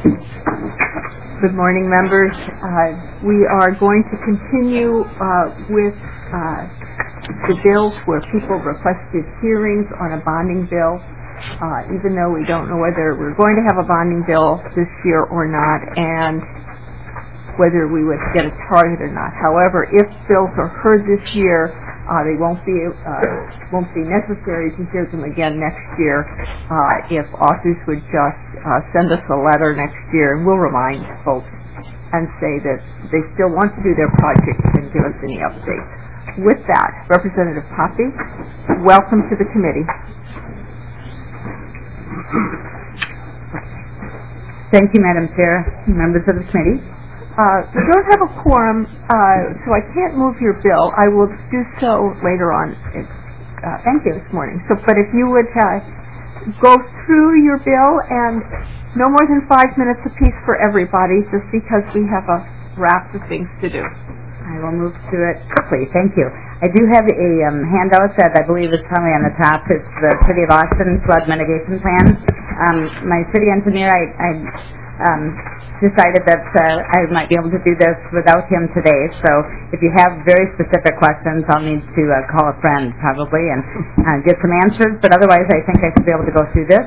Good morning, members. We are going to continue with the bills where people requested hearings on a bonding bill, even though we don't know whether we're going to have a bonding bill this year or not, and whether we would get a target or not. However, if bills are heard this year, they won't be necessary to hear them again next year. If authors would just send us a letter next year, and we'll remind folks and say that they still want to do their project and give us any updates. With that, Representative Poppe, welcome to the committee. Thank you, Madam Chair, members of the committee. We don't have a quorum, so I can't move your bill. I will do so later on. Thank you this morning. But if you would go through your bill, and no more than 5 minutes apiece for everybody, just because we have a raft of things to do. I will move to it quickly. Thank you. I do have a handout that I believe is probably on the top. It's the City of Austin Flood Mitigation Plan. My city engineer, I decided that I might be able to do this without him today. So if you have very specific questions, I'll need to call a friend probably and get some answers. But otherwise, I think I should be able to go through this.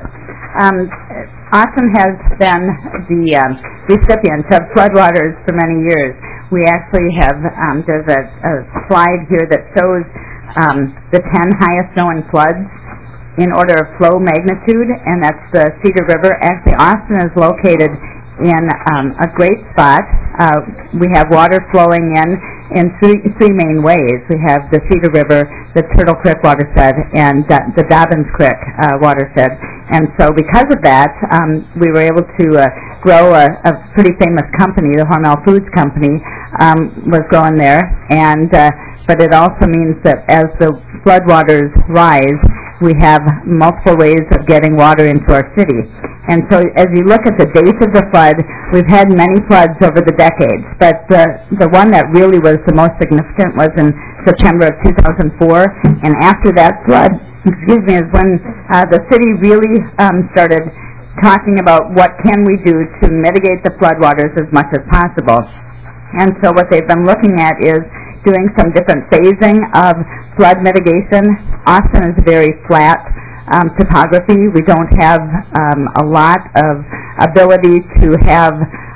Austin has been the recipient of floodwaters for many years. We actually have, there's a slide here that shows the 10 highest known floods in order of flow magnitude, and that's the Cedar River. Actually, Austin is located in a great spot. We have water flowing in three main ways. We have the Cedar River, the Turtle Creek watershed, and the Dobbins Creek watershed. And so because of that, we were able to grow a pretty famous company, the Hormel Foods Company, was growing there. And but it also means that as the floodwaters rise, we have multiple ways of getting water into our city. And so as you look at the dates of the flood, we've had many floods over the decades, but the one that really was the most significant was in September of 2004, and after that flood, is when the city really started talking about what can we do to mitigate the floodwaters as much as possible. And so what they've been looking at is doing some different phasing of flood mitigation. Austin is very flat topography. We don't have a lot of ability to have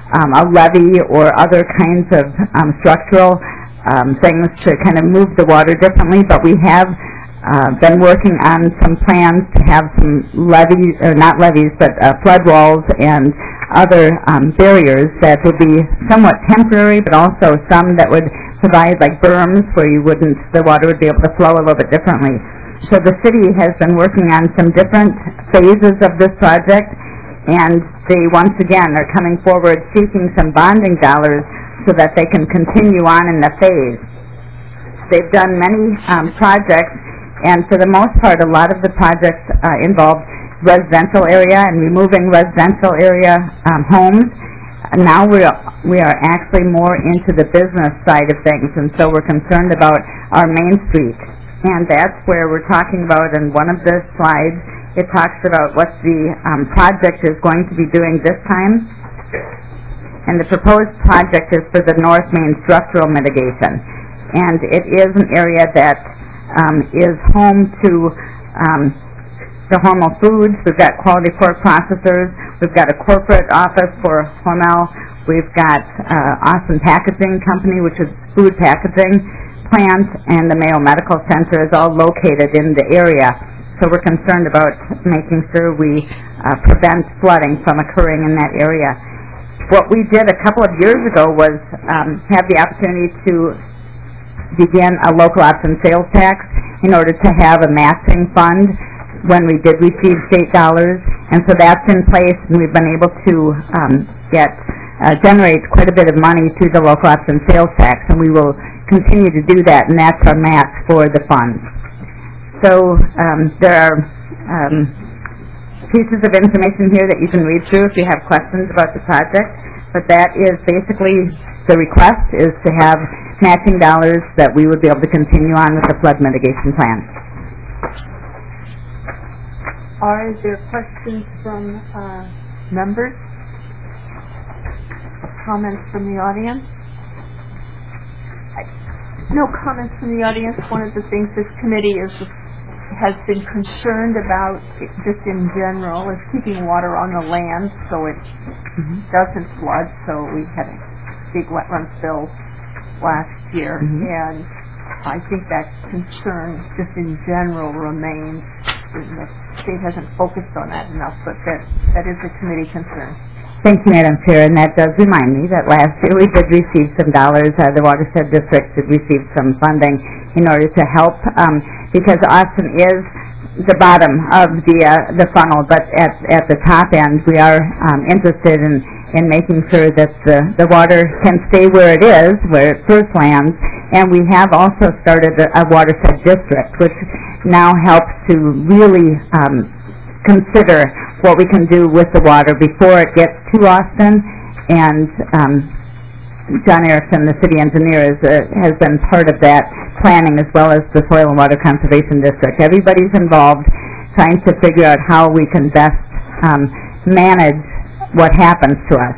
a levee or other kinds of structural things to kind of move the water differently, but we have been working on some plans to have some levees, or not levees, but flood walls and other barriers that would be somewhat temporary, but also some that would provide like berms where the water would be able to flow a little bit differently. So the city has been working on some different phases of this project, and they once again are coming forward seeking some bonding dollars so that they can continue on in the phase. They've done many projects, and for the most part, a lot of the projects involve residential area and removing residential area homes. And now we are actually more into the business side of things, and so we're concerned about our Main Street. And that's where we're talking about in one of the slides. It talks about what the project is going to be doing this time. And the proposed project is for the North Main structural mitigation. And it is an area that is home to the Hormel Foods. We've got Quality Pork Processors. We've got a corporate office for Hormel. We've got Austin Packaging Company, which is food packaging plant, and the Mayo Medical Center is all located in the area. So we're concerned about making sure we prevent flooding from occurring in that area. What we did a couple of years ago was have the opportunity to begin a local option sales tax in order to have a matching fund when we did receive state dollars, and so that's in place, and we've been able to generate quite a bit of money through the local option sales tax, and we will continue to do that, and that's our match for the funds. So there are pieces of information here that you can read through if you have questions about the project, but that is basically the request, is to have matching dollars that we would be able to continue on with the flood mitigation plan. Are there questions from members? comments from the audience? No comments from the audience. One of the things this committee has been concerned about, just in general, is keeping water on the land so it doesn't flood. So we had a big wetlands bill last year, and I think that concern just in general remains. The state hasn't focused on that enough, but that is a committee concern. Thank you, Madam Chair, and that does remind me that last year we did receive some dollars. The Watershed District did receive some funding in order to help, because Austin is the bottom of the funnel, but at the top end we are interested in making sure that the water can stay where it is, where it first lands, and we have also started a Watershed District, which now helps to really consider what we can do with the water before it gets to Austin. And John Erickson, the city engineer, has been part of that planning, as well as the Soil and Water Conservation District. Everybody's involved trying to figure out how we can best manage what happens to us.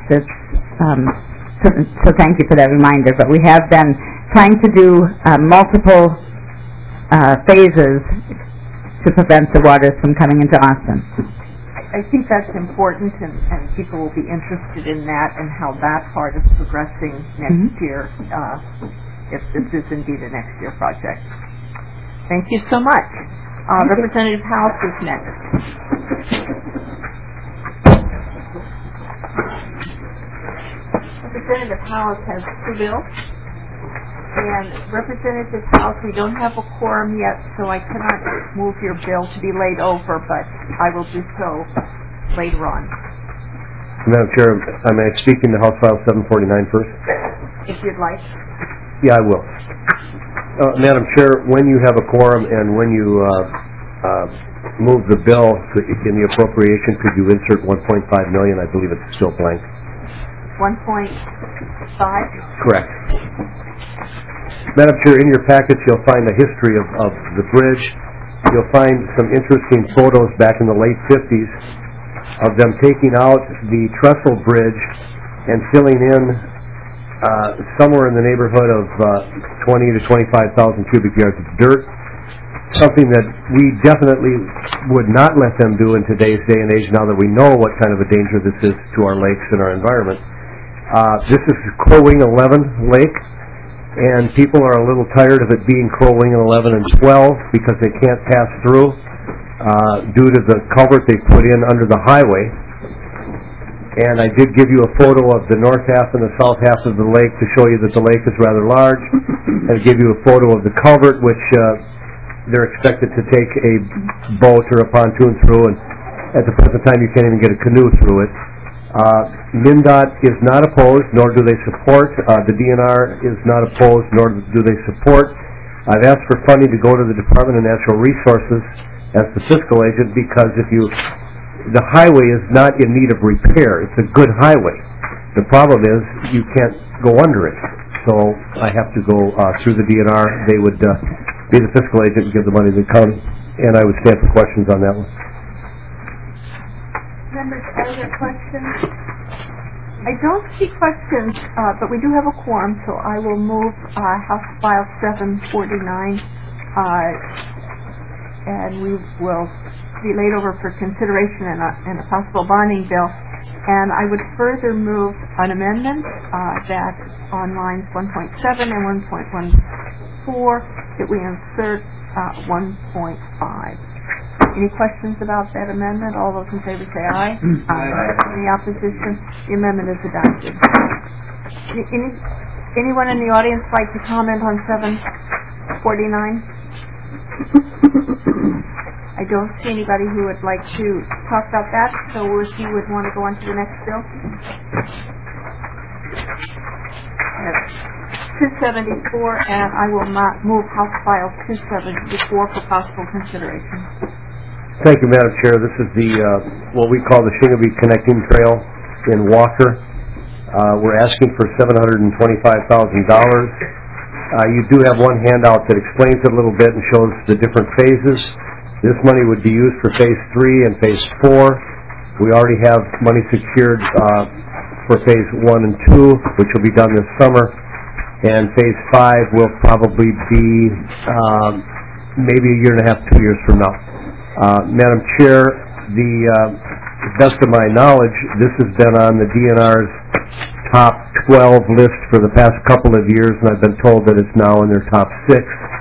So thank you for that reminder. But we have been trying to do multiple phases to prevent the waters from coming into Austin. I think that's important, and people will be interested in that and how that part is progressing next year, if this is indeed a next year project. Thank you so much. Representative House is next. Representative House has two bills. And Representative House, we don't have a quorum yet, so I cannot move your bill to be laid over, but I will do so later on. Madam Chair, I may speak into House File 749 first? If you'd like. Yeah, I will. Madam Chair, when you have a quorum and when you move the bill in the appropriation, could you insert $1.5 million? I believe it's still blank. 1.5? Correct. Madam Chair, in your packets you'll find a history of the bridge. You'll find some interesting photos back in the late 50s of them taking out the trestle bridge and filling in somewhere in the neighborhood of 20 to 25,000 cubic yards of dirt, something that we definitely would not let them do in today's day and age, now that we know what kind of a danger this is to our lakes and our environment. This is Crow Wing 11 Lake, and people are a little tired of it being Crow Wing 11 and 12 because they can't pass through due to the culvert they put in under the highway. And I did give you a photo of the north half and the south half of the lake to show you that the lake is rather large. And I gave you a photo of the culvert, which they're expected to take a boat or a pontoon through, and at the present time you can't even get a canoe through it. MnDOT is not opposed, nor do they support. The DNR is not opposed, nor do they support. I've asked for funding to go to the Department of Natural Resources as the fiscal agent, because the highway is not in need of repair. It's a good highway. The problem is you can't go under it. So I have to go through the DNR. They would be the fiscal agent and give the money to the county, and I would stand for questions on that one. Members, other questions? I don't see questions, but we do have a quorum, so I will move House File 749, and we will be laid over for consideration in a possible bonding bill. And I would further move an amendment that on lines 1.7 and 1.14 that we insert 1.5. Any questions about that amendment? All those in favor say aye. Aye. Any opposition? The amendment is adopted. Anyone in the audience like to comment on 749? I don't see anybody who would like to talk about that, so if you would want to go on to the next bill. 274, and I will not move House File 274 for possible consideration. Thank you, Madam Chair. This is the what we call the Shingabee Connecting Trail in Walker. We're asking for $725,000. You do have one handout that explains it a little bit and shows the different phases. This money would be used for Phase 3 and Phase 4. We already have money secured for Phase 1 and 2, which will be done this summer, and Phase 5 will probably be maybe a year and a half, 2 years from now. Madam Chair, the best of my knowledge, this has been on the DNR's top 12 list for the past couple of years, and I've been told that it's now in their top 6.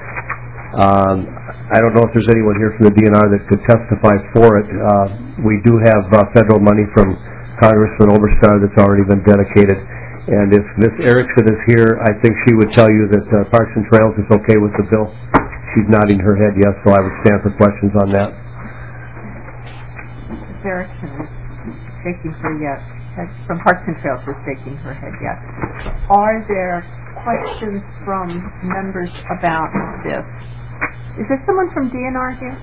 I don't know if there's anyone here from the DNR that could testify for it. We do have federal money from Congressman Oberstar that's already been dedicated. And if Ms. Erickson is here, I think she would tell you that Parks and Trails is okay with the bill. She's nodding her head yes, so I would stand for questions on that. Ms. Erickson is shaking her yes. From Parks and Trails is shaking her head yes. Are there questions from members about this? Is there someone from DNR here?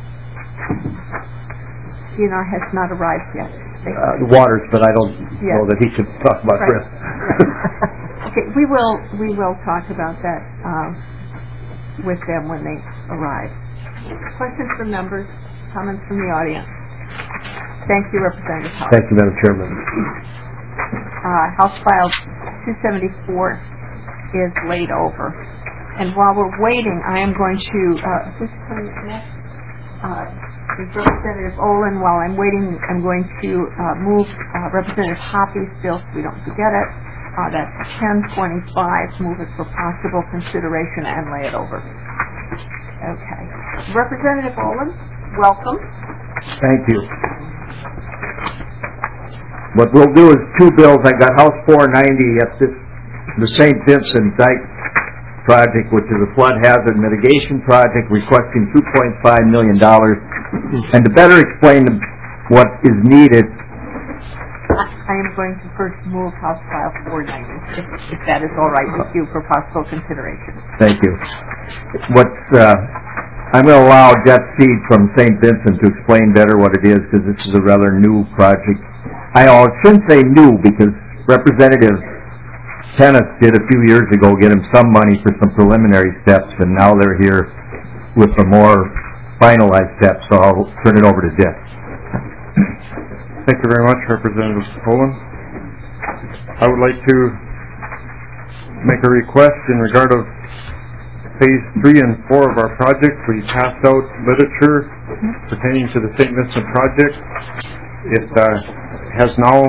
DNR has not arrived yet. Waters, but I don't know that he could talk about right. Chris. Right. Okay, we will talk about that with them when they arrive. Questions from members? Comments from the audience? Thank you, Representative Howard. Thank you, Madam Chairman. House File 274 is laid over. And while we're waiting, I am going to, who's coming next? Representative Olin. While I'm waiting, I'm going to move Representative Hoppy's bill so we don't forget it. That's 1025, move it for possible consideration and lay it over. Okay. Representative Olin, welcome. Thank you. What we'll do is 2 bills. I got House 490 at the St. Vincent Dike project, which is a flood hazard mitigation project, requesting $2.5 million. And to better explain what is needed, I am going to first move House File 490, if that is all right with you, for possible consideration. Thank you. I'm going to allow Jeff Seed from St. Vincent to explain better what it is, because this is a rather new project. I shouldn't say new, because Representative Tennis did a few years ago get him some money for some preliminary steps, and now they're here with the more finalized steps, so I'll turn it over to Jeff. Thank you very much, Representative Olin. I would like to make a request in regard of Phase 3 and 4 of our project. We passed out literature pertaining to the St. Vincent project. It has now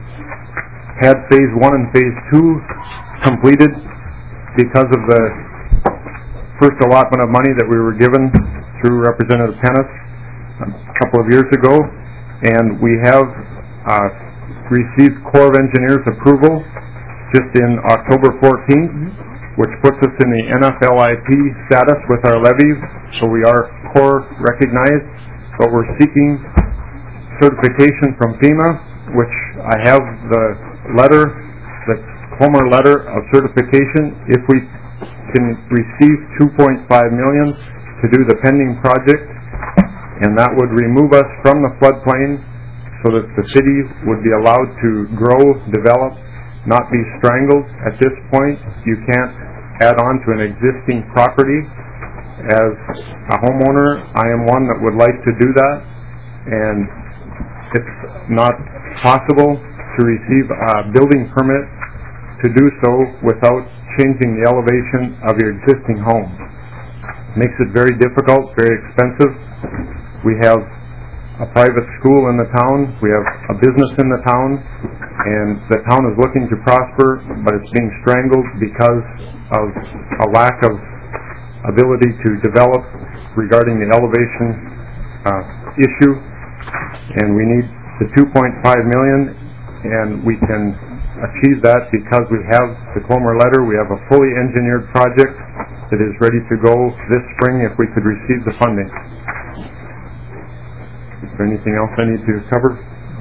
had Phase 1 and Phase 2 completed because of the first allotment of money that we were given through Representative Tennis a couple of years ago, and we have received Corps of Engineers approval just in October 14th, which puts us in the NFLIP status with our levies, so we are Corps recognized, but we're seeking certification from FEMA, which I have the letter, the Comer letter of certification, if we can receive $2.5 million to do the pending project, and that would remove us from the floodplain so that the city would be allowed to grow, develop, not be strangled. At this point, you can't add on to an existing property. As a homeowner, I am one that would like to do that, and it's not possible to receive a building permit to do so without changing the elevation of your existing home. Makes it very difficult, very expensive. We have a private school in the town, we have a business in the town, and the town is looking to prosper, but it's being strangled because of a lack of ability to develop regarding the elevation issue, and we need the $2.5 million, and we can achieve that because we have the Comer letter. We have a fully engineered project that is ready to go this spring if we could receive the funding. Is there anything else I need to cover?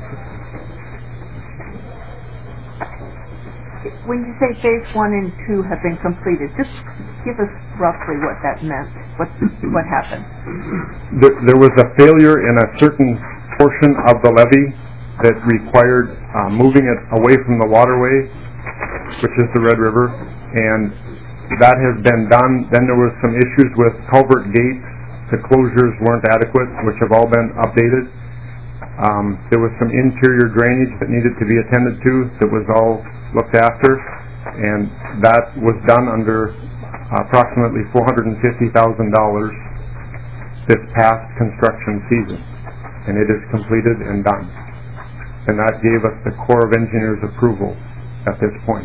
When you say Phase 1 and 2 have been completed, just give us roughly what that meant. What happened? There was a failure in a certain portion of the levee that required moving it away from the waterway, which is the Red River, and that has been done. Then there was some issues with culvert gates. The closures weren't adequate, which have all been updated. There was some interior drainage that needed to be attended to that was all looked after, and that was done under approximately $450,000 this past construction season, and it is completed and done. And that gave us the Corps of Engineers approval at this point.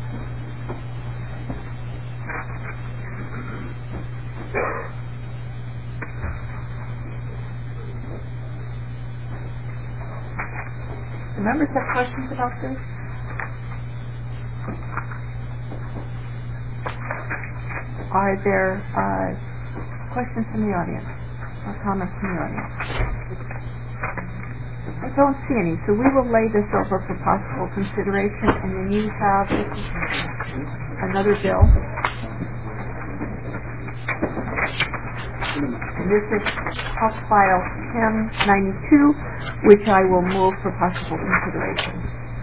Do members have questions about this? Are there questions from the audience or comments from the audience? I don't see any, so we will lay this over for possible consideration, and then you have another bill. And this is House File 1092, which I will move for possible consideration.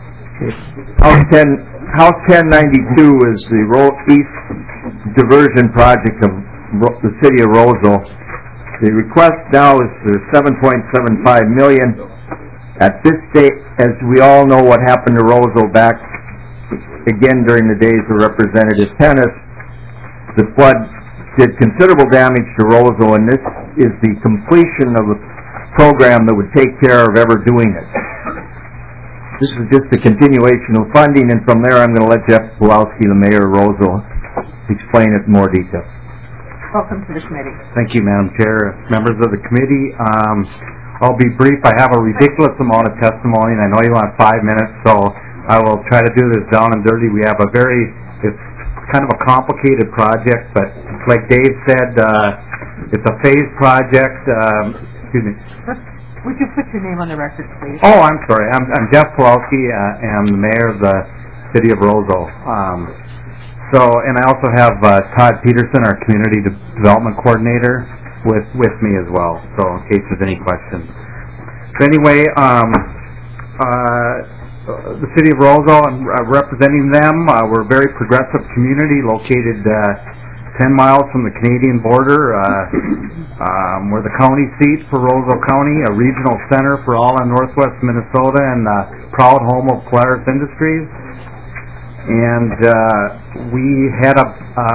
House 1092 is the East Diversion Project of the City of Roseville. The request now is for $7.75 million. At this state, as we all know what happened to Roseville back again during the days of Representative Tennis, the flood did considerable damage to Roseville, and this is the completion of a program that would take care of ever doing it. This is just a continuation of funding, and from there I'm going to let Jeff Pulowski, the mayor of Roseville, explain it in more detail. Welcome to the committee. Thank you, Madam Chair. Members of the committee, I'll be brief. I have a ridiculous amount of testimony, and I know you want 5 minutes, so I will try to do this down and dirty. We have it's kind of a complicated project, but like Dave said, it's a phased project. Excuse me. Would you put your name on the record, please? Oh, I'm sorry. I'm Jeff Pulowski. I'm the mayor of the City of Roseville. And I also have Todd Peterson, our Community Development Coordinator, with me as well, so in case there's any questions. So anyway, the City of Roseville, I'm representing them. We're a very progressive community located 10 miles from the Canadian border. We're the county seat for Roseville County, a regional center for all of northwest Minnesota, and proud home of Polaris Industries. And we had a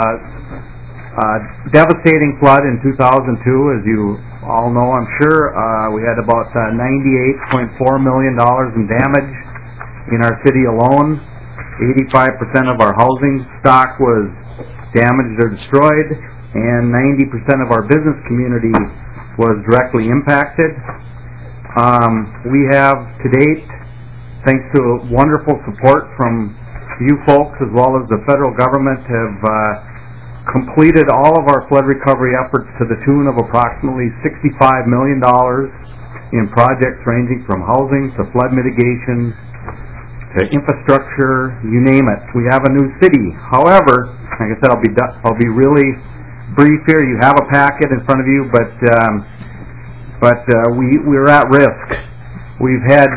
devastating flood in 2002, as you all know, I'm sure. We had about $98.4 million in damage in our city alone. 85% of our housing stock was damaged or destroyed, and 90% of our business community was directly impacted. We have, to date, thanks to wonderful support from you folks as well as the federal government, have completed all of our flood recovery efforts to the tune of approximately $65 million in projects ranging from housing to flood mitigation to infrastructure, you name it. We have a new city. However, like I said, I'll be really brief here. You have a packet in front of you, but we're at risk. We've had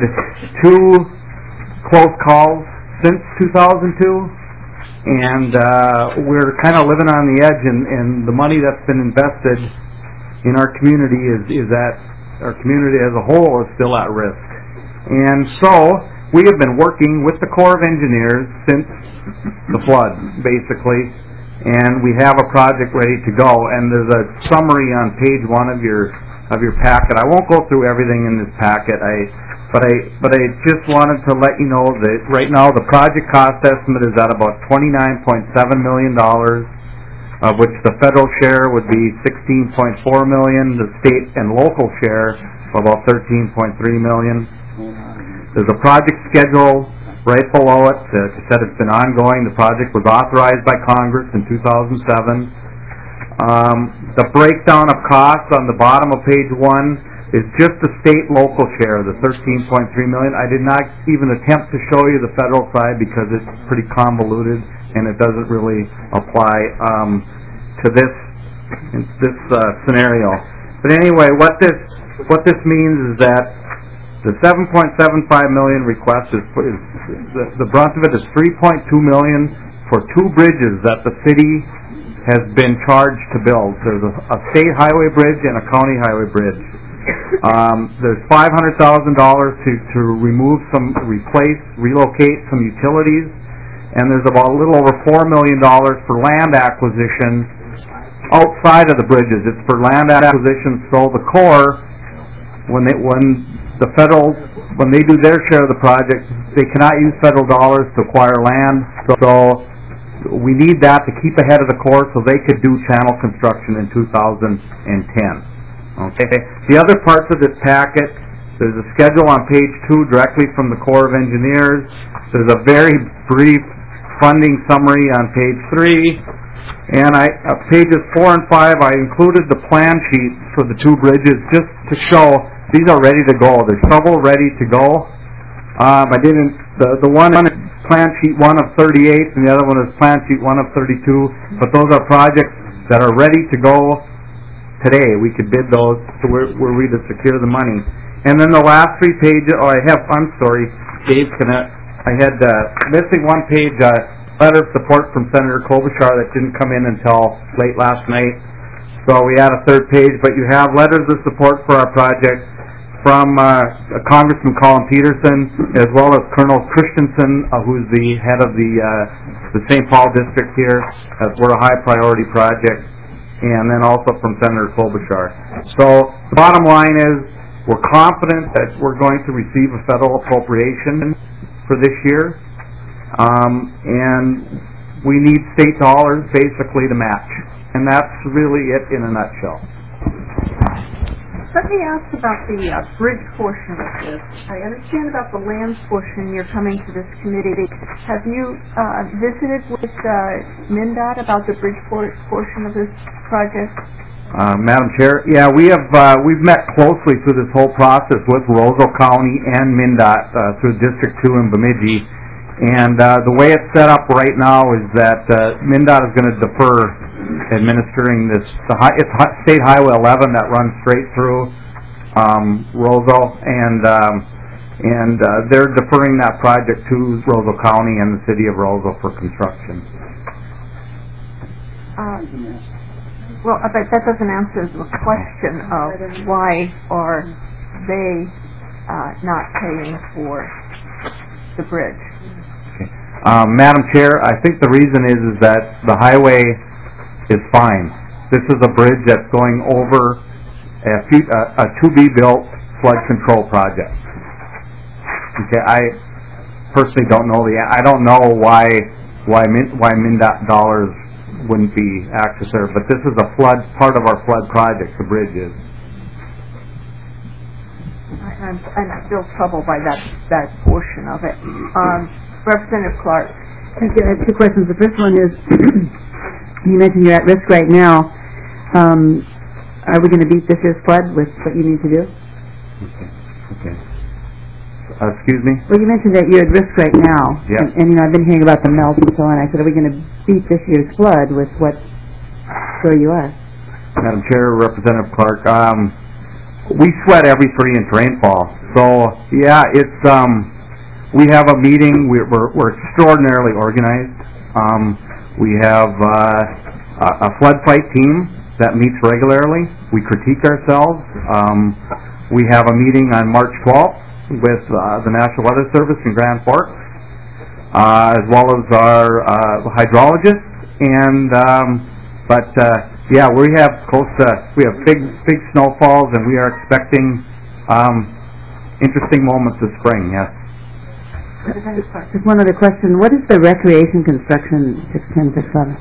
2 close calls since 2002, and we're kind of living on the edge, and the money that's been invested in our community is that our community as a whole is still at risk. And so we have been working with the Corps of Engineers since the flood, basically, and we have a project ready to go. And there's a summary on page 1 of your packet. I won't go through everything in this packet. But I just wanted to let you know that right now the project cost estimate is at about $29.7 million, of which the federal share would be $16.4 million, the state and local share about $13.3 million. There's a project schedule right below it. As I said, it's been ongoing. The project was authorized by Congress in 2007. The breakdown of costs on the bottom of page 1 is just the state-local share, the $13.3 million. I did not even attempt to show you the federal side because it's pretty convoluted and it doesn't really apply to this scenario. But anyway, what this means is that the $7.75 million request is the brunt of it is $3.2 million for 2 bridges that the city has been charged to build. There's a state highway bridge and a county highway bridge. There's $500,000 to remove relocate some utilities, and there's about a little over $4 million for land acquisition outside of the bridges. It's for land acquisition, so the Corps, when they do their share of the project, they cannot use federal dollars to acquire land, so we need that to keep ahead of the Corps so they could do channel construction in 2010. Okay. The other parts of this packet, there's a schedule on page 2 directly from the Corps of Engineers. There's a very brief funding summary on page 3. And pages 4 and 5, I included the plan sheets for the two bridges just to show these are ready to go. They're shovel ready to go. The one plan sheet 1 of 38 and the other one is plan sheet 1 of 32, but those are projects that are ready to go today. We could bid those to where we to secure the money. And then the last 3 pages, I'm sorry, Dave, I had missing one page, letter of support from Senator Klobuchar that didn't come in until late last night. So we had a 3rd page, but you have letters of support for our project from Congressman Colin Peterson, as well as Colonel Christensen, who's the head of the St. Paul district here. We're a high priority project, and then also from Senator Klobuchar. So the bottom line is we're confident that we're going to receive a federal appropriation for this year, and we need state dollars basically to match, and that's really it in a nutshell. Let me ask about the bridge portion of this. I understand about the land portion. You're coming to this committee. Have you visited with MnDOT about the bridge portion of this project? Madam Chair, yeah, we've met closely through this whole process with Roseau County and MnDOT through District 2 in Bemidji. And the way it's set up right now is that MnDOT is going to defer administering this. It's State Highway 11 that runs straight through Roseau, and they're deferring that project to Roseau County and the City of Roseau for construction. Well, but that doesn't answer the question of why are they not paying for the bridge. Madam Chair, I think the reason is that the highway is fine. This is a bridge that's going over a to-be-built flood control project. Okay, I personally don't know I don't know why MnDOT dollars wouldn't be accessed there, but this is a part of our flood project. The bridge is. I'm still troubled by that portion of it. Representative Clark. Thank you. I have 2 questions. The first one is, you mentioned you're at risk right now. Are we going to beat this year's flood with what you need to do? Okay. Excuse me? Well, you mentioned that you're at risk right now. Yeah. And I've been hearing about the melt and so on. I said, are we going to beat this year's flood with where you are? Madam Chair, Representative Clark, we sweat every 3-inch rainfall. So, yeah, it's... we have a meeting. We're extraordinarily organized. We have a flood fight team that meets regularly. We critique ourselves. We have a meeting on March 12th with the National Weather Service in Grand Forks, as well as our hydrologists. And we have big snowfalls, and we are expecting interesting moments this spring. Yes. Just one other question. What is the recreation construction 61067?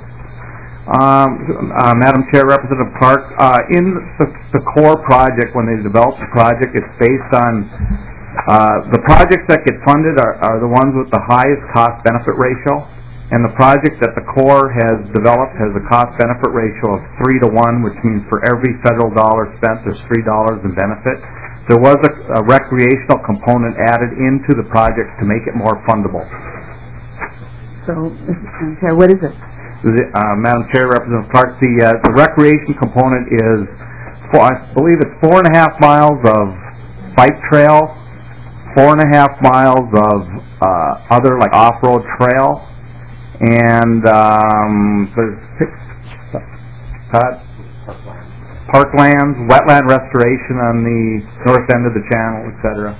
Madam Chair, Representative Clark, in the core project, when they developed the project, it's based on the projects that get funded are the ones with the highest cost-benefit ratio, and the project that the Corps has developed has a cost-benefit ratio of 3 to 1, which means for every federal dollar spent, there's $3 in benefit. There was a recreational component added into the project to make it more fundable. So, what is it? Madam Chair, Representative Clark, the recreation component is, I believe it's 4.5 miles of bike trail, 4.5 miles of other like off-road trail, and there's parklands, wetland restoration on the north end of the channel, etc.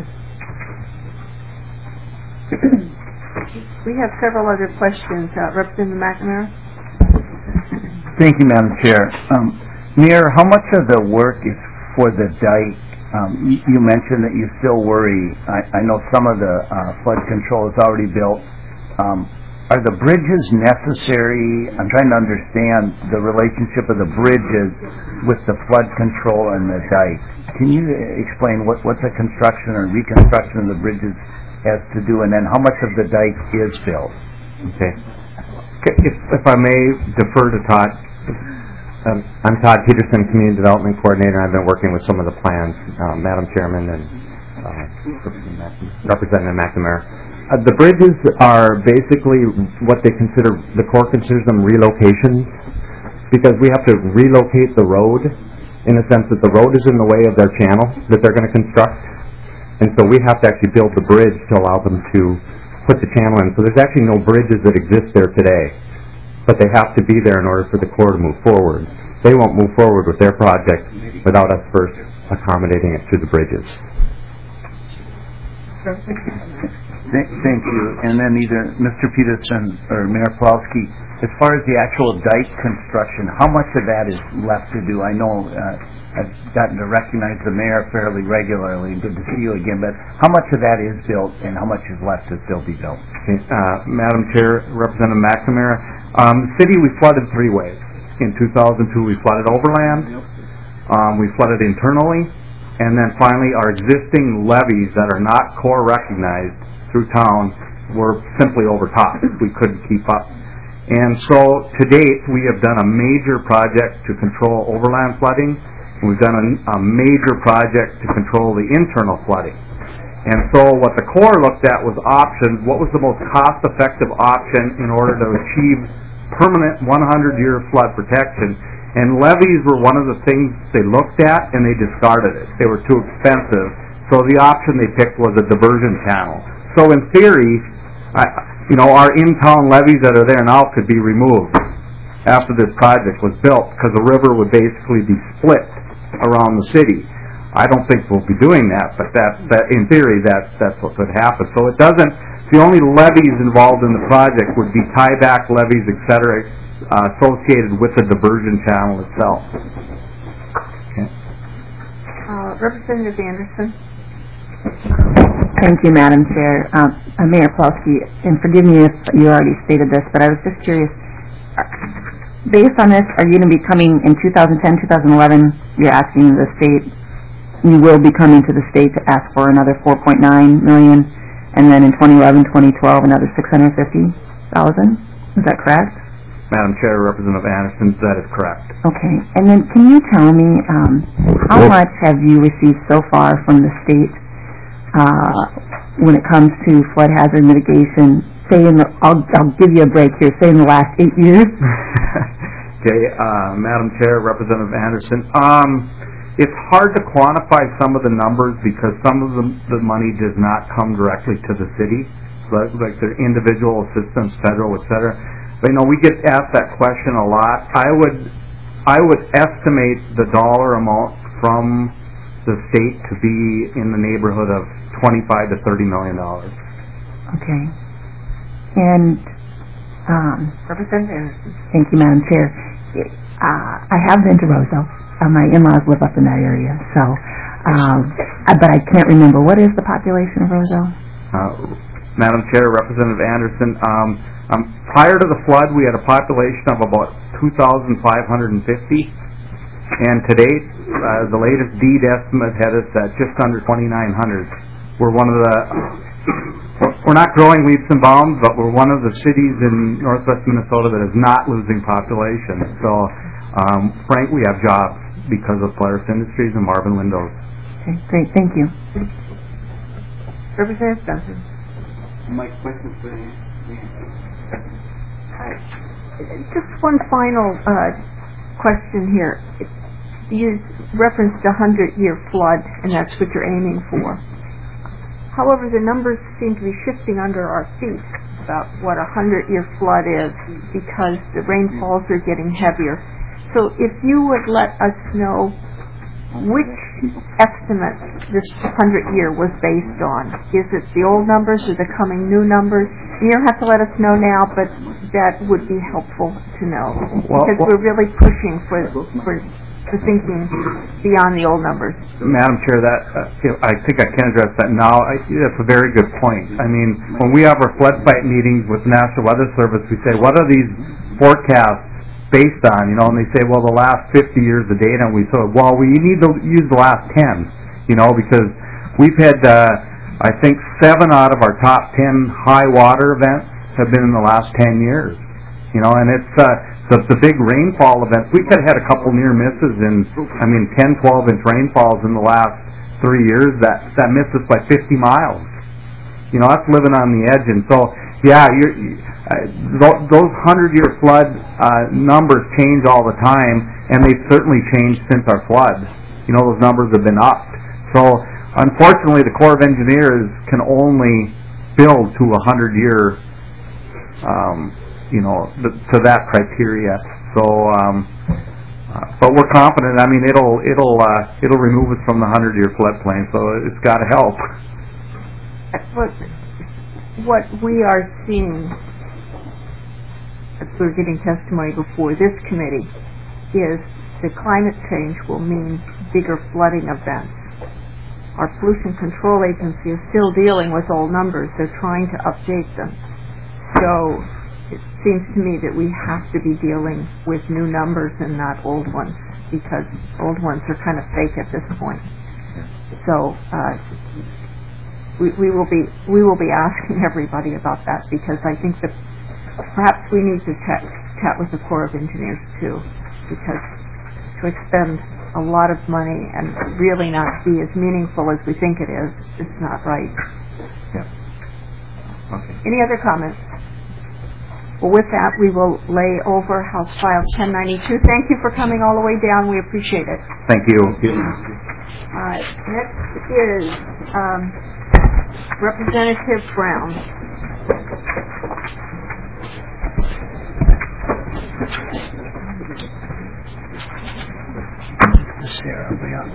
We have several other questions. Representative McNamara? Thank you, Madam Chair. Mayor, how much of the work is for the dike? You mentioned that you still worry. I know some of the flood control is already built. Are the bridges necessary? I'm trying to understand the relationship of the bridges with the flood control and the dike. Can you explain what the construction or reconstruction of the bridges has to do, and then how much of the dike is built? Okay. If I may defer to Todd. I'm Todd Peterson, Community Development Coordinator. I've been working with some of the plans, Madam Chairman and Representative McNamara. The bridges are basically what they consider, the Corps considers them relocations, because we have to relocate the road in the sense that the road is in the way of their channel that they're going to construct. And so we have to actually build the bridge to allow them to put the channel in. So there's actually no bridges that exist there today, but they have to be there in order for the Corps to move forward. They won't move forward with their project without us first accommodating it through the bridges. Thank you. And then either Mr. Peterson or Mayor Plowski, as far as the actual dike construction, how much of that is left to do? I know I've gotten to recognize the mayor fairly regularly. Good to see you again. But how much of that is built and how much is left to still be built? Madam Chair, Representative McNamara, the city we flooded three ways. In 2002 we flooded overland, we flooded internally, and then finally our existing levees that are not Corps recognized through town were simply overtopped. We couldn't keep up. And so to date we have done a major project to control overland flooding. We've done a major project to control the internal flooding. And so what the Corps looked at was options. What was the most cost-effective option in order to achieve permanent 100-year flood protection? And levees were one of the things they looked at, and they discarded it. They were too expensive. So the option they picked was a diversion channel. So in theory, our in-town levees that are there now could be removed after this project was built, because the river would basically be split around the city. I don't think we'll be doing that, but that in theory that's what could happen. So it doesn't. The only levees involved in the project would be tieback levees, etc., associated with the diversion channel itself. Okay. Representative Anderson. Thank you, Madam Chair. Mayor Plowski, and forgive me if you already stated this, but I was just curious. Based on this, are you going to be coming in 2010, 2011? You're asking the state. You will be coming to the state to ask for another $4.9 million, and then in 2011, 2012, another $650,000. Is that correct? Madam Chair, Representative Anderson, that is correct. Okay. And then can you tell me how much have you received so far from the state when it comes to flood hazard mitigation? Say I'll give you a break here. Say in the last 8 years. Okay, Madam Chair, Representative Anderson. It's hard to quantify some of the numbers because some of the money does not come directly to the city, like the individual assistance, federal, etc. But we get asked that question a lot. I would estimate the dollar amount from the state to be in the neighborhood of $25 to $30 million. Okay. And Representative Anderson. Thank you, Madam Chair. I have been to Roseau. My in-laws live up in that area, so but I can't remember. What is the population of Roseau? Madam Chair, Representative Anderson, prior to the flood, we had a population of about 2,550, and to date, the latest deed estimate had us at just under 2,900. We're not growing leaps and bounds, but we're one of the cities in northwest Minnesota that is not losing population. So, Frank, we have jobs because of Polaris Industries and Marvin Windows. Okay, great. Thank you. Representative Johnson. My question for you. Just one final question here. You referenced a 100-year flood, and that's what you're aiming for. However, the numbers seem to be shifting under our feet about what a 100-year flood is because the rainfalls are getting heavier. So if you would let us know which estimate this 100-year was based on. Is it the old numbers or the coming new numbers? You don't have to let us know now, but that would be helpful to know. Because we're really pushing for thinking beyond the old numbers. Madam Chair, that I think I can address that now. That's a very good point. I mean, when we have our flood fight meetings with National Weather Service, we say, what are these forecasts based on? You know, and they say, well, the last 50 years of data. And we say, well, we need to use the last 10, you know, because we've had, I think, 7 out of our top 10 high water events have been in the last 10 years. You know, and it's the big rainfall events. We've had a couple near misses in, 10, 12-inch rainfalls in the last 3 years that missed us by 50 miles. You know, that's living on the edge. And so, yeah, those 100-year flood numbers change all the time, and they've certainly changed since our flood. You know, those numbers have been upped. So, unfortunately, the Corps of Engineers can only build to a 100-year to that criteria. So, but we're confident. I mean, it'll remove us from the 100-year floodplain. So it's got to help. What we are seeing, as we're getting testimony before this committee, is that climate change will mean bigger flooding events. Our Pollution Control Agency is still dealing with old numbers. They're trying to update them. So it seems to me that we have to be dealing with new numbers and not old ones, because old ones are kind of fake at this point. So we will be asking everybody about that, because I think that perhaps we need to chat with the Corps of Engineers too, because to expend a lot of money and really not be as meaningful as we think it is not right. Yeah. Okay. Any other comments? Well, with that, we will lay over House File 1092. Thank you for coming all the way down. We appreciate it. Thank you. Next is Representative Brown. Sarah, way up.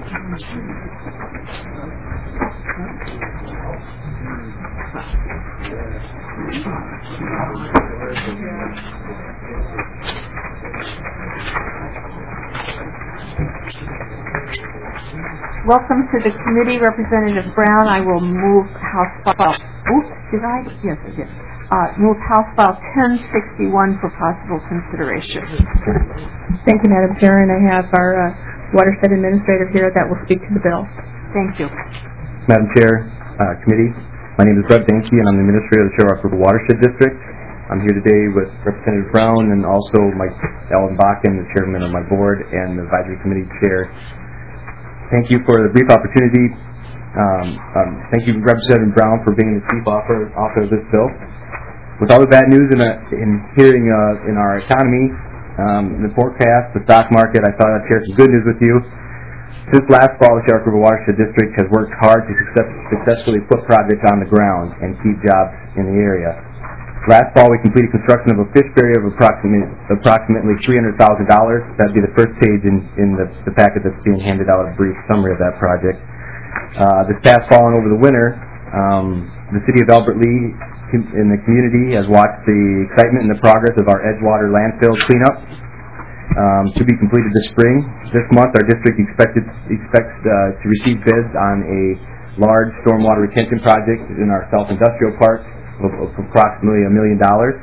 Welcome to the committee, Representative Brown. I will move House File. Oops, did I? Yes, I did. Move House File 1061 for possible consideration. Thank you, Madam Chair, and I have our Watershed Administrator here that will speak to the bill. Thank you. Madam Chair, Committee, my name is Brett Danke, and I'm the Administrator of the Sherwood River Watershed District. I'm here today with Representative Brown and also Ellen Bakken, the Chairman of my board, and the Advisory Committee Chair. Thank you for the brief opportunity. Thank you, Representative Brown, for being the chief author of this bill. With all the bad news in hearing in our economy, the forecast, the stock market, I thought I'd share some good news with you. Since last fall, the Sherwood River Watershed District has worked hard to successfully put projects on the ground and keep jobs in the area. Last fall, we completed construction of a fish barrier of approximately $300,000. That'd be the first page in the packet that's being handed out, a brief summary of that project. This past fall and over the winter, the city of Albert Lea in the community has watched the excitement and the progress of our Edgewater landfill cleanup. To be completed this spring. This month, our district expects to receive bids on a large stormwater retention project in our South Industrial Park of approximately $1 million.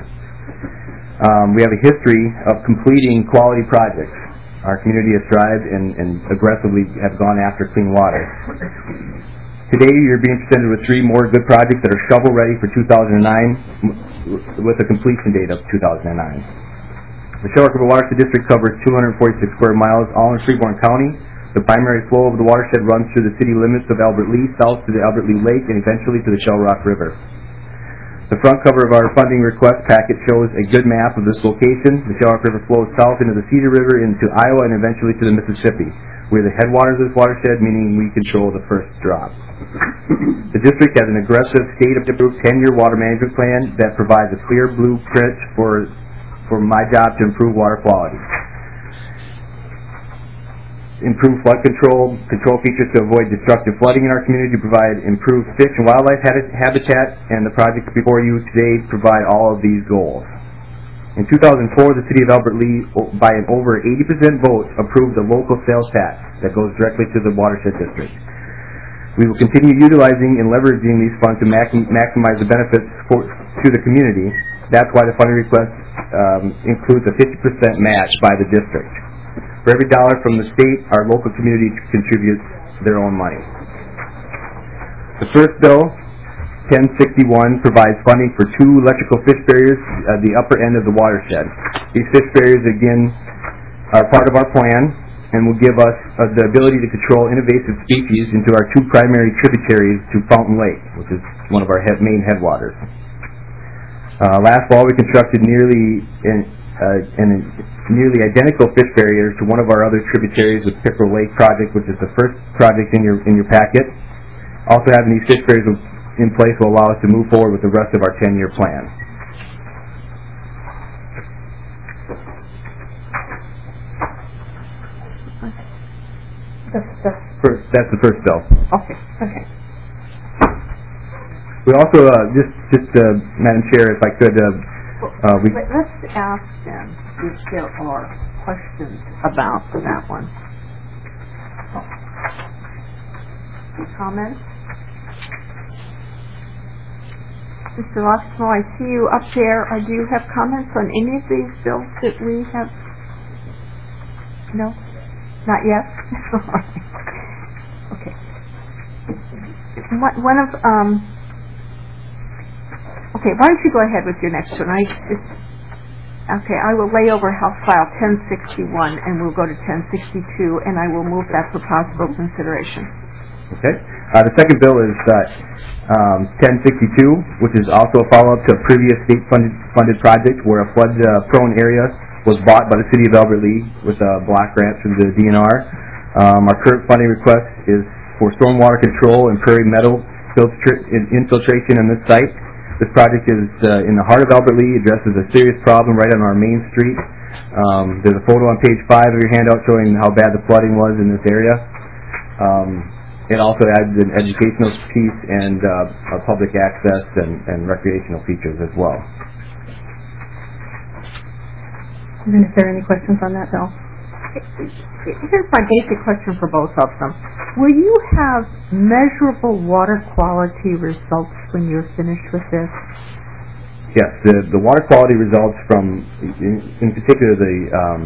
We have a history of completing quality projects. Our community has thrived and aggressively have gone after clean water. Today, you're being presented with 3 more good projects that are shovel-ready for 2009 with a completion date of 2009. The Sherwood River Watershed District covers 246 square miles, all in Freeborn County. The primary flow of the watershed runs through the city limits of Albert Lea, south to the Albert Lea Lake, and eventually to the Shell Rock River. The front cover of our funding request packet shows a good map of this location. The Shell Rock River flows south into the Cedar River, into Iowa, and eventually to the Mississippi. We're the headwaters of this watershed, meaning we control the first drop. The district has an aggressive, state-approved 10-year water management plan that provides a clear blueprint for my job to improve water quality. improve flood control features to avoid destructive flooding in our community, provide improved fish and wildlife habitat, and the projects before you today provide all of these goals. In 2004, the City of Albert Lea, by an over 80% vote, approved the local sales tax that goes directly to the watershed district. We will continue utilizing and leveraging these funds to maximize the benefits to the community. That's why the funding request includes a 50% match by the district. For every dollar from the state, our local community contributes their own money. The first bill, 1061, provides funding for 2 electrical fish barriers at the upper end of the watershed. These fish barriers, again, are part of our plan and will give us the ability to control invasive species into our 2 primary tributaries to Fountain Lake, which is one of our main headwaters. Last fall, we constructed nearly identical fish barriers to one of our other tributaries with Pickerel Lake project, which is the first project in your packet. Also, having these fish barriers in place will allow us to move forward with the rest of our 10-year plan. That's the first bill. Okay. We also, Madam Chair, if I could, let's ask them if there are questions about that one. Comments? Mr. Lostmo, I see you up there. Do you have comments on any of these bills that we have? No? Not yet? Okay. Okay, why don't you go ahead with your next one? I will lay over House File 1061 and we'll go to 1062 and I will move that for possible consideration. Okay. The second bill is 1062, which is also a follow-up to a previous state-funded project where a flood-prone area was bought by the City of Albert Lea with a block grant through the DNR. Our current funding request is for stormwater control and prairie meadow infiltration in this site. This project is in the heart of Albert Lea, addresses a serious problem right on our main street. There's a photo on page 5 of your handout showing how bad the flooding was in this area. It also adds an educational piece and public access and recreational features as well. And is there any questions on that bill? Here's my basic question for both of them. Will you have measurable water quality results when you're finished with this? Yes, the water quality results from, in particular, the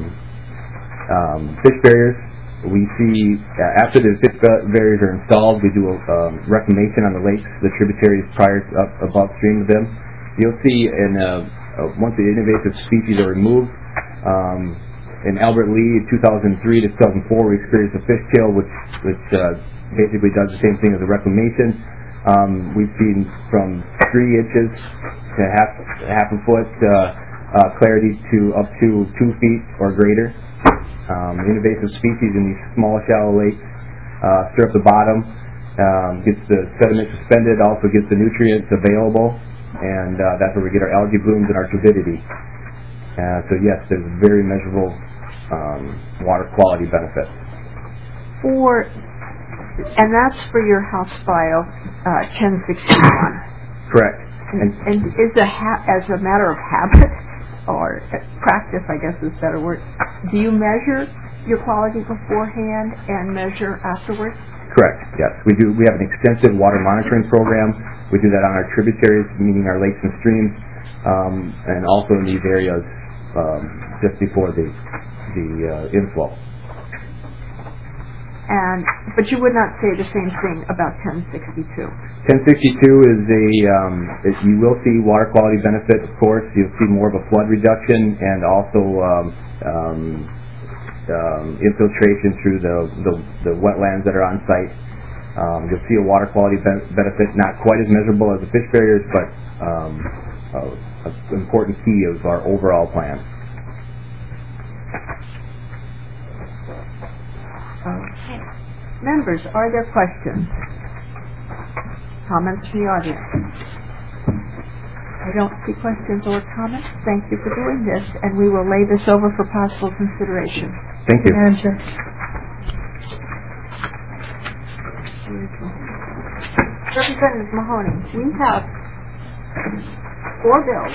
fish barriers. We see, after the fish barriers are installed, we do a reclamation on the lakes, the tributaries prior to above stream of them. You'll see once the invasive species are removed, in Albert Lea, 2003 to 2004, we experienced a fish kill, which basically does the same thing as a reclamation. We've seen from 3 inches to half a foot clarity to up to 2 feet or greater. Invasive species in these small, shallow lakes stir up the bottom, gets the sediment suspended, also gets the nutrients available, and that's where we get our algae blooms and our turbidity. So yes, there's very measurable water quality benefits. And that's for your House File 1061. Correct. And is as a matter of habit or practice, I guess is a better word, do you measure your quality beforehand and measure afterwards? Correct. Yes, we do. We have an extensive water monitoring program. We do that on our tributaries, meaning our lakes and streams, and also in these areas just before the inflow. But you would not say the same thing about 1062. 1062 is you will see water quality benefits, of course. You'll see more of a flood reduction and also infiltration through the wetlands that are on site. You'll see a water quality benefit, not quite as measurable as the fish barriers, but an important key of our overall plan. Okay. Members, are there questions? Comments from the audience? I don't see questions or comments. Thank you for doing this, and we will lay this over for possible consideration. Thank you. Madam Chair. Representative Mahoney, we have 4 bills.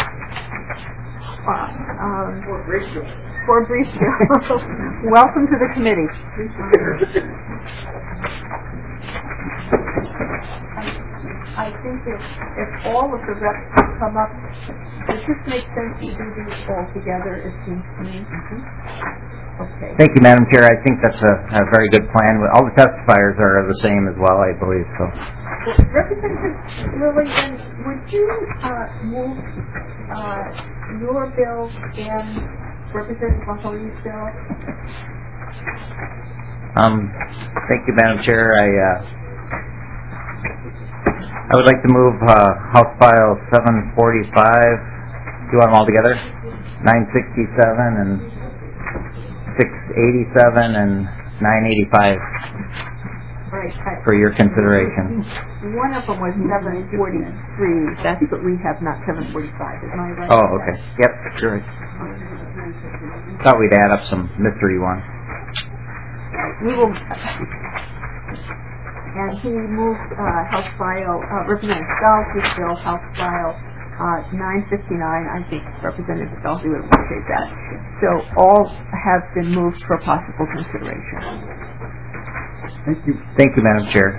For brief bills. Welcome to the committee. I think if all of the reps come up, does this make sense to do these all together, it seems to me? Okay. Thank you, Madam Chair. I think that's a very good plan. All the testifiers are the same as well, I believe. So, Representative Lilly, then would you move your bill and Representative Mahoney's bill? Thank you, Madam Chair. I would like to move House File 745. Do you want them all together? 967 and 687 and 985 for your consideration. One of them was 743. That's what we have, not 745. Am I right? Oh, okay. Yep, sure. Thought we'd add up some mystery ones. We will. And he moved House File, Representative Scalzi's bill, House File 959. I think Representative Scalzi would appreciate that. So all have been moved for possible consideration. Thank you. Thank you, Madam Chair.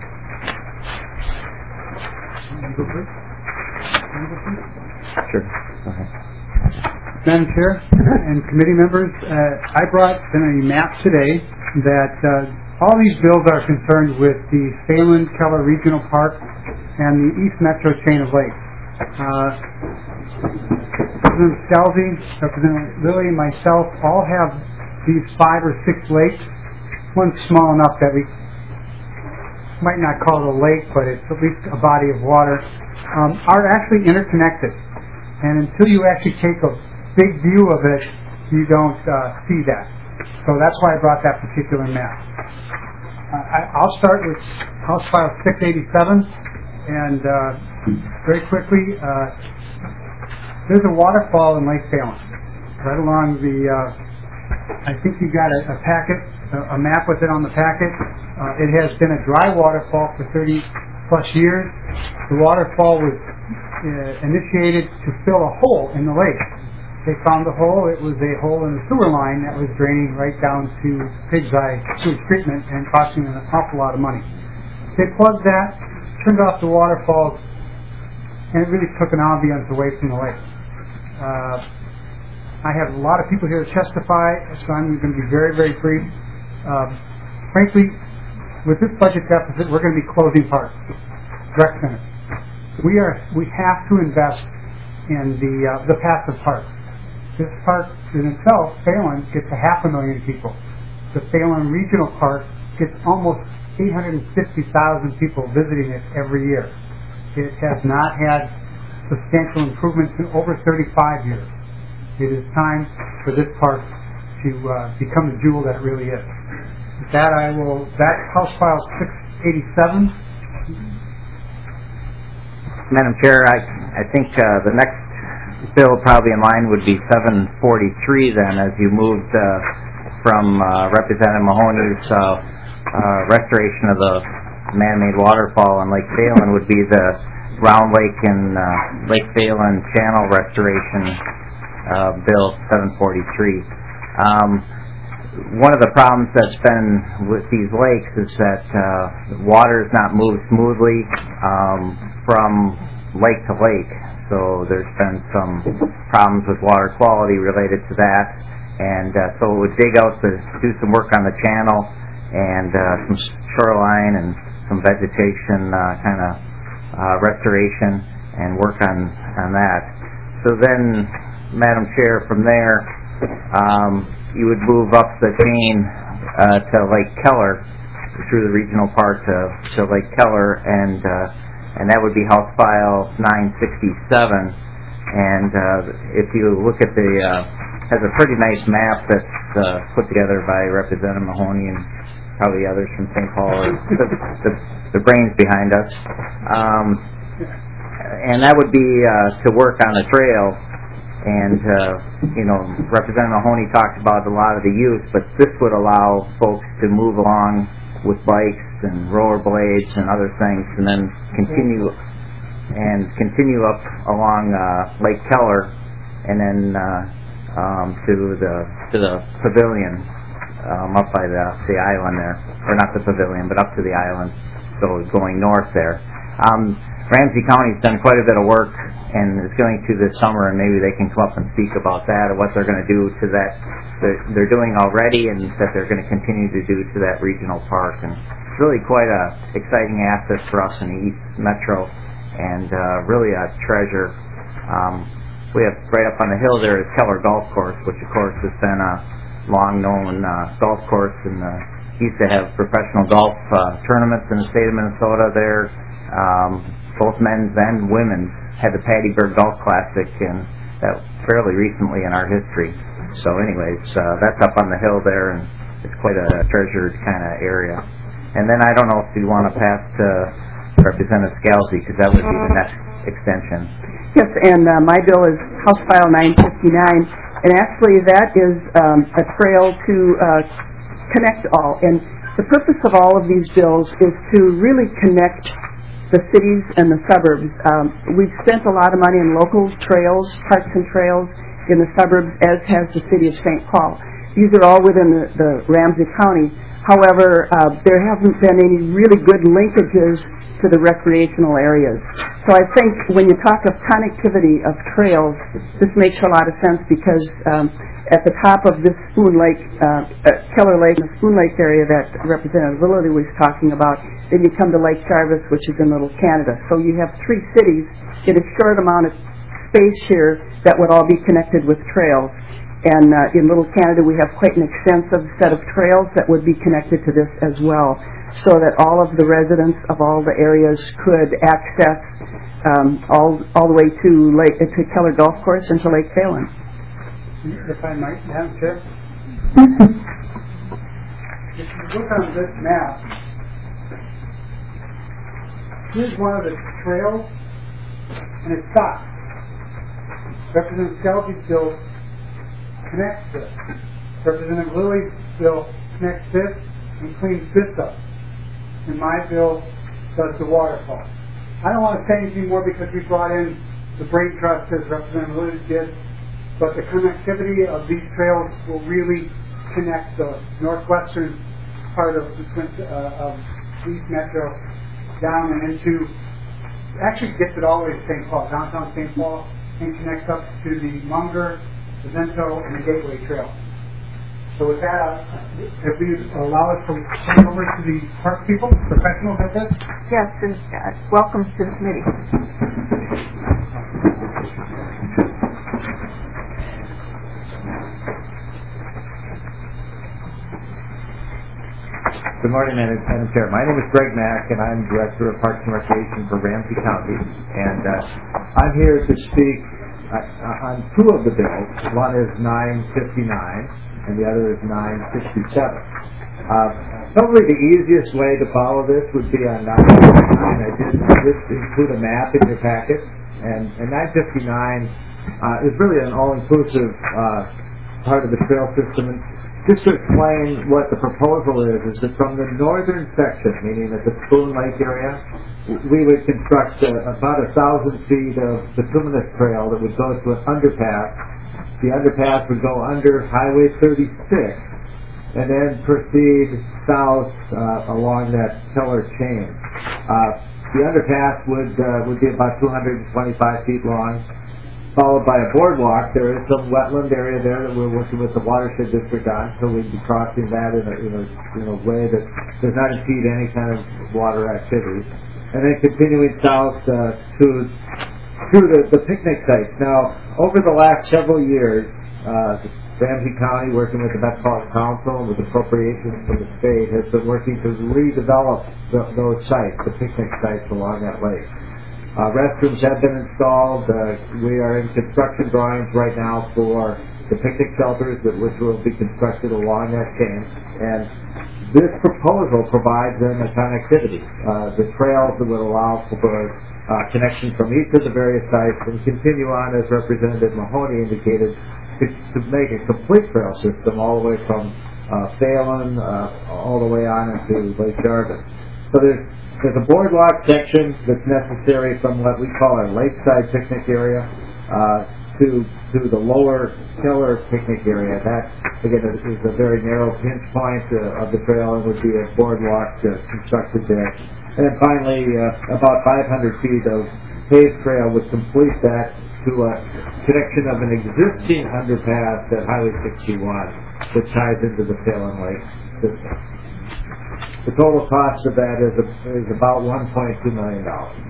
Sure. Go ahead. Madam Chair and committee members, I brought in a map today that all these bills are concerned with the Phalen-Keller Regional Park and the East Metro chain of lakes. Representative Scalzi, Representative Lilly, and myself all have these 5 or 6 lakes. One's small enough that we might not call it a lake, but it's at least a body of water, are actually interconnected. And until you actually take a big view of it, you don't see that. So that's why I brought that particular map. I'll start with House File 687, and very quickly, there's a waterfall in Lake Phalen, right along the, I think you got a packet, a map with it on the packet. It has been a dry waterfall for 30 plus years. The waterfall was initiated to fill a hole in the lake. They found a hole. It was a hole in the sewer line that was draining right down to Pig's Eye sewage treatment and costing an awful lot of money. They plugged that, turned off the waterfalls, and it really took an ambiance away from the lake. I have a lot of people here to testify, so I'm going to be very, very brief. Frankly, with this budget deficit, we're going to be closing parks, rec centers. We have to invest in the passive park. This park in itself, Phalen, gets 500,000 people. The Phalen Regional Park gets almost 850,000 people visiting it every year. It has not had substantial improvements in over 35 years. It is time for this park to become the jewel that it really is. With that, that's House File 687. Madam Chair, I think the next bill probably in line would be 743 then, as you moved from Representative Mahoney's restoration of the man-made waterfall in Lake Phalen would be the Round Lake and Lake Phalen Channel Restoration Bill 743. One of the problems that's been with these lakes is that water is not moved smoothly from lake to lake. So there's been some problems with water quality related to that, and so it would dig out to do some work on the channel and some shoreline and some vegetation kind of restoration and work on that. So then, Madam Chair, from there you would move up the chain to Lake Keller through the regional park to Lake Keller, and that would be House File 967. And if you look at has a pretty nice map that's put together by Representative Mahoney and probably others from St. Paul, or the brains behind us. And that would be to work on a trail. And, Representative Mahoney talked about a lot of the use, but this would allow folks to move along with bikes and rollerblades and other things, and then continue up along Lake Keller, and then to the pavilion up by the island there, or not the pavilion, but up to the island, so going north there. Ramsey County's done quite a bit of work and is going to this summer, and maybe they can come up and speak about that or what they're going to do to that they're doing already and that they're going to continue to do to that regional park. And it's really quite a exciting asset for us in the East Metro, and really a treasure. We have right up on the hill there is Keller Golf Course, which of course has been a long-known golf course, and used to have professional golf tournaments in the state of Minnesota there. Both men's and women's had the Patty Berg Golf Classic, and that fairly recently in our history. So anyways, that's up on the hill there, and it's quite a treasured kind of area. And then I don't know if you want to pass to Representative Scalzi, because that would be the next extension. Yes, and my bill is House File 959, and actually that is a trail to connect all. And the purpose of all of these bills is to really connect the cities and the suburbs. We've spent a lot of money in local trails, parks and trails in the suburbs, as has the city of St. Paul. These are all within the Ramsey County. However, there haven't been any really good linkages to the recreational areas. So I think when you talk of connectivity of trails, this makes a lot of sense, because at the top of this Spoon Lake, Keller Lake, the Spoon Lake area that Representative Lilley was talking about, then you come to Lake Jarvis, which is in Little Canada. So you have three cities in a short amount of space here that would all be connected with trails. And in Little Canada, we have quite an extensive set of trails that would be connected to this as well, so that all of the residents of all the areas could access all the way to Keller Golf Course and to Lake Phalen. If I might, Madam Chair. If you look on this map, here's one of the trails, and it stops. Representative Scalzi's bill connects this. Representative Lilley's bill connects this and cleans this up. And my bill does the waterfall. I don't want to say anything more because we brought in the Brain Trust, as Representative Lilley did, but the connectivity of these trails will really connect the northwestern part of the East Metro down and into, actually gets it all the way to St. Paul, downtown St. Paul, and connects up to the Munger, the Vento, and the Gateway Trail. So with that, if you allow us to turn over to the park people, professionals at this. Yes, and welcome to the committee. Good morning, Madam Chair. My name is Greg Mack, and I'm Director of Parks and Recreation for Ramsey County. And I'm here to speak on two of the bills. One is 959, and the other is 967. Probably the easiest way to follow this would be on 959. I did include a map in your packet, and 959 is really an all-inclusive part of the trail system. And just to explain what the proposal is that from the northern section, meaning at the Spoon Lake area, we would construct about 1,000 feet of bituminous trail that would go to an underpass. The underpass would go under Highway 36 and then proceed south along that Keller chain. The underpass would be about 225 feet long, followed by a boardwalk. There is some wetland area there that we're working with the watershed district on, so we'd be crossing that in a way that does not impede any kind of water activity. And then continuing south through the picnic sites. Now, over the last several years, Ramsey County, working with the Metropolitan Council and with appropriations from the state, has been working to redevelop those sites, the picnic sites along that lake. Restrooms have been installed. We are in construction drawings right now for the picnic shelters which will be constructed along that chain. And this proposal provides them a connectivity. The trails that would allow for connection from each of the various sites and continue on, as Representative Mahoney indicated, to make a complete trail system all the way from Phelan, all the way on into Lake Jarvis. So there's a boardwalk section that's necessary from what we call our lakeside picnic area to the lower Killer picnic area. That, again, is a very narrow pinch point of the trail and would be a boardwalk constructed there. And then finally, about 500 feet of paved trail would complete that to a connection of an existing underpass at Highway 61 that ties into the Phelan Lake system. The total cost of that is about $1.2 million.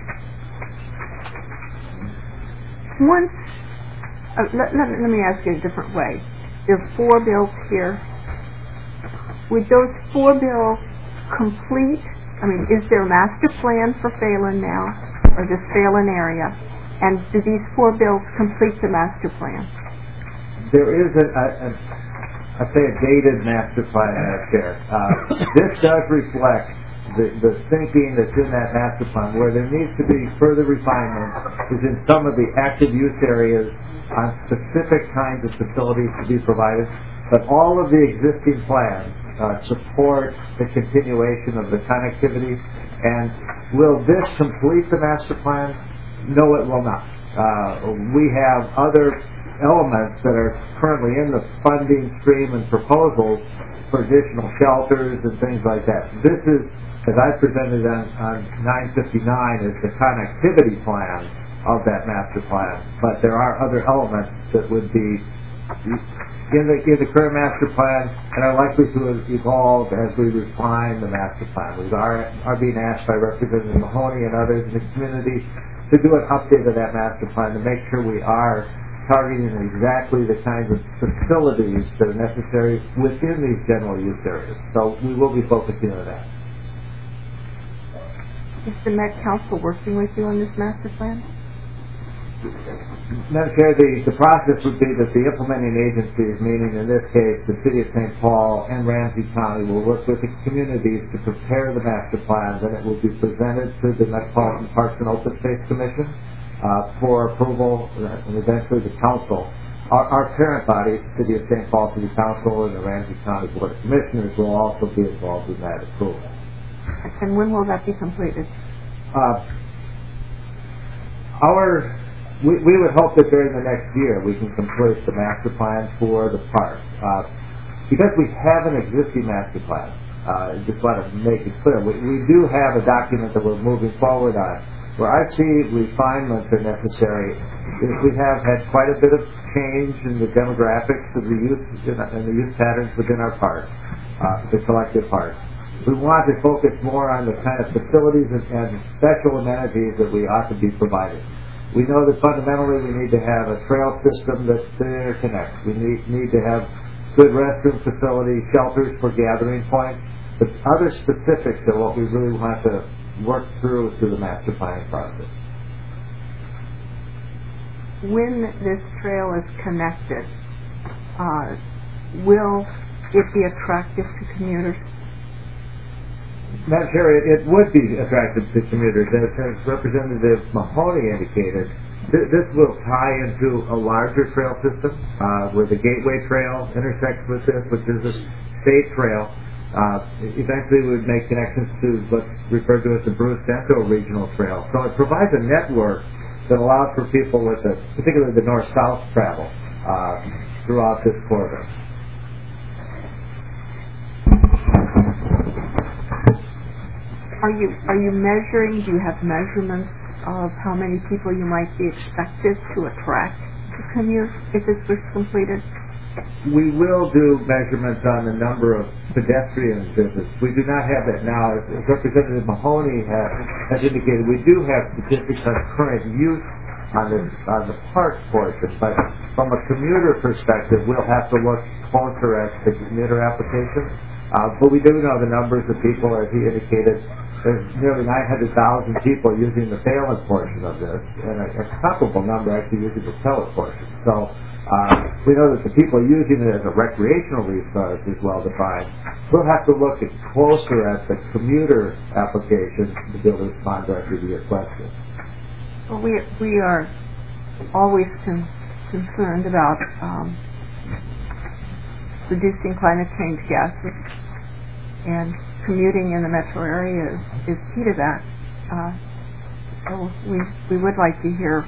Let me ask you a different way. There are 4 bills here. Would those 4 bills complete? I mean, is there a master plan for Phelan now, or this Phelan area? And do these 4 bills complete the master plan? There is I'd say a dated master plan out there. This does reflect the thinking that's in that master plan. Where there needs to be further refinement is in some of the active use areas on specific kinds of facilities to be provided. But all of the existing plans support the continuation of the connectivity. And will this complete the master plan? No, it will not. We have other elements that are currently in the funding stream and proposals for additional shelters and things like that. This is, as I presented on 959, is the connectivity plan of that master plan. But there are other elements that would be in the current master plan and are likely to evolve as we refine the master plan. We are being asked by Representative Mahoney and others in the community to do an update of that master plan to make sure we are targeting exactly the kinds of facilities that are necessary within these general use areas. So we will be focusing on that. Is the Met Council working with you on this master plan? Madam Chair, the process would be that the implementing agencies, meaning in this case the City of St. Paul and Ramsey County, will work with the communities to prepare the master plans, and it will be presented to the Metropolitan Parks and Open Space Commission for approval, and eventually the council. Our parent body, City of St. Paul City Council and the Ramsey County Board of Commissioners, will also be involved in that approval. And when will that be completed? We would hope that during the next year we can complete the master plan for the park. Because we have an existing master plan, I just want to make it clear, we do have a document that we're moving forward on. Where I see refinements are necessary, we have had quite a bit of change in the demographics of the youth and the youth patterns within our park, the collective park. We want to focus more on the kind of facilities and special amenities that we ought to be providing. We know that fundamentally we need to have a trail system that interconnects. We need to have good restroom facilities, shelters for gathering points. But other specifics are what we really want to work through the master planning process. When this trail is connected, will it be attractive to commuters? Madam Chair, it would be attractive to commuters. As Representative Mahoney indicated, this will tie into a larger trail system where the Gateway Trail intersects with this, which is a state trail. Eventually we would make connections to what's referred to as the Bruce Bento Regional Trail. So it provides a network that allows for people with particularly the north-south travel throughout this corridor. Are you measuring, do you have measurements of how many people you might be expected to attract to commute if this was completed? We will do measurements on the number of pedestrian visits. We do not have that now. As Representative Mahoney has indicated, we do have statistics on current use on the park portion, but from a commuter perspective, we'll have to look closer at the commuter application. But we do know the numbers of people, as he indicated. There's nearly 900,000 people using the Phelan portion of this, and a comparable number actually using the Pellet portion. So we know that the people using it as a recreational resource is well defined. We'll have to look closer at the commuter application to be able to respond directly to your question. Well, we are always concerned about reducing climate change gases, and commuting in the metro area is key to that. So we would like to hear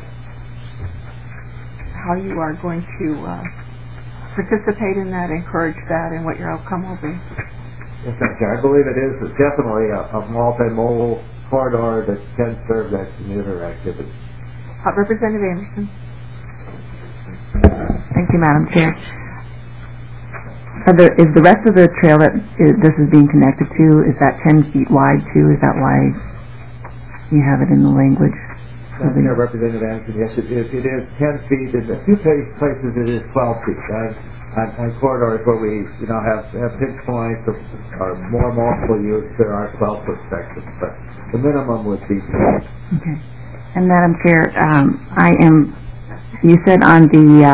how you are going to participate in that, encourage that, and what your outcome will be. Yes, thank you. I believe it is definitely a multimodal corridor that can serve that commuter activity. Representative Anderson. Thank you, Madam Chair. Is the rest of the trail that this is being connected to, is that 10 feet wide too? Is that why you have it in the language? Representative Anderson, yes, it is 10 feet. In a few places it is 12 feet. On corridors where we have pinch points or more multiple use, there are 12-foot sections, but the minimum would be 10. Okay. And Madam Chair, you said on the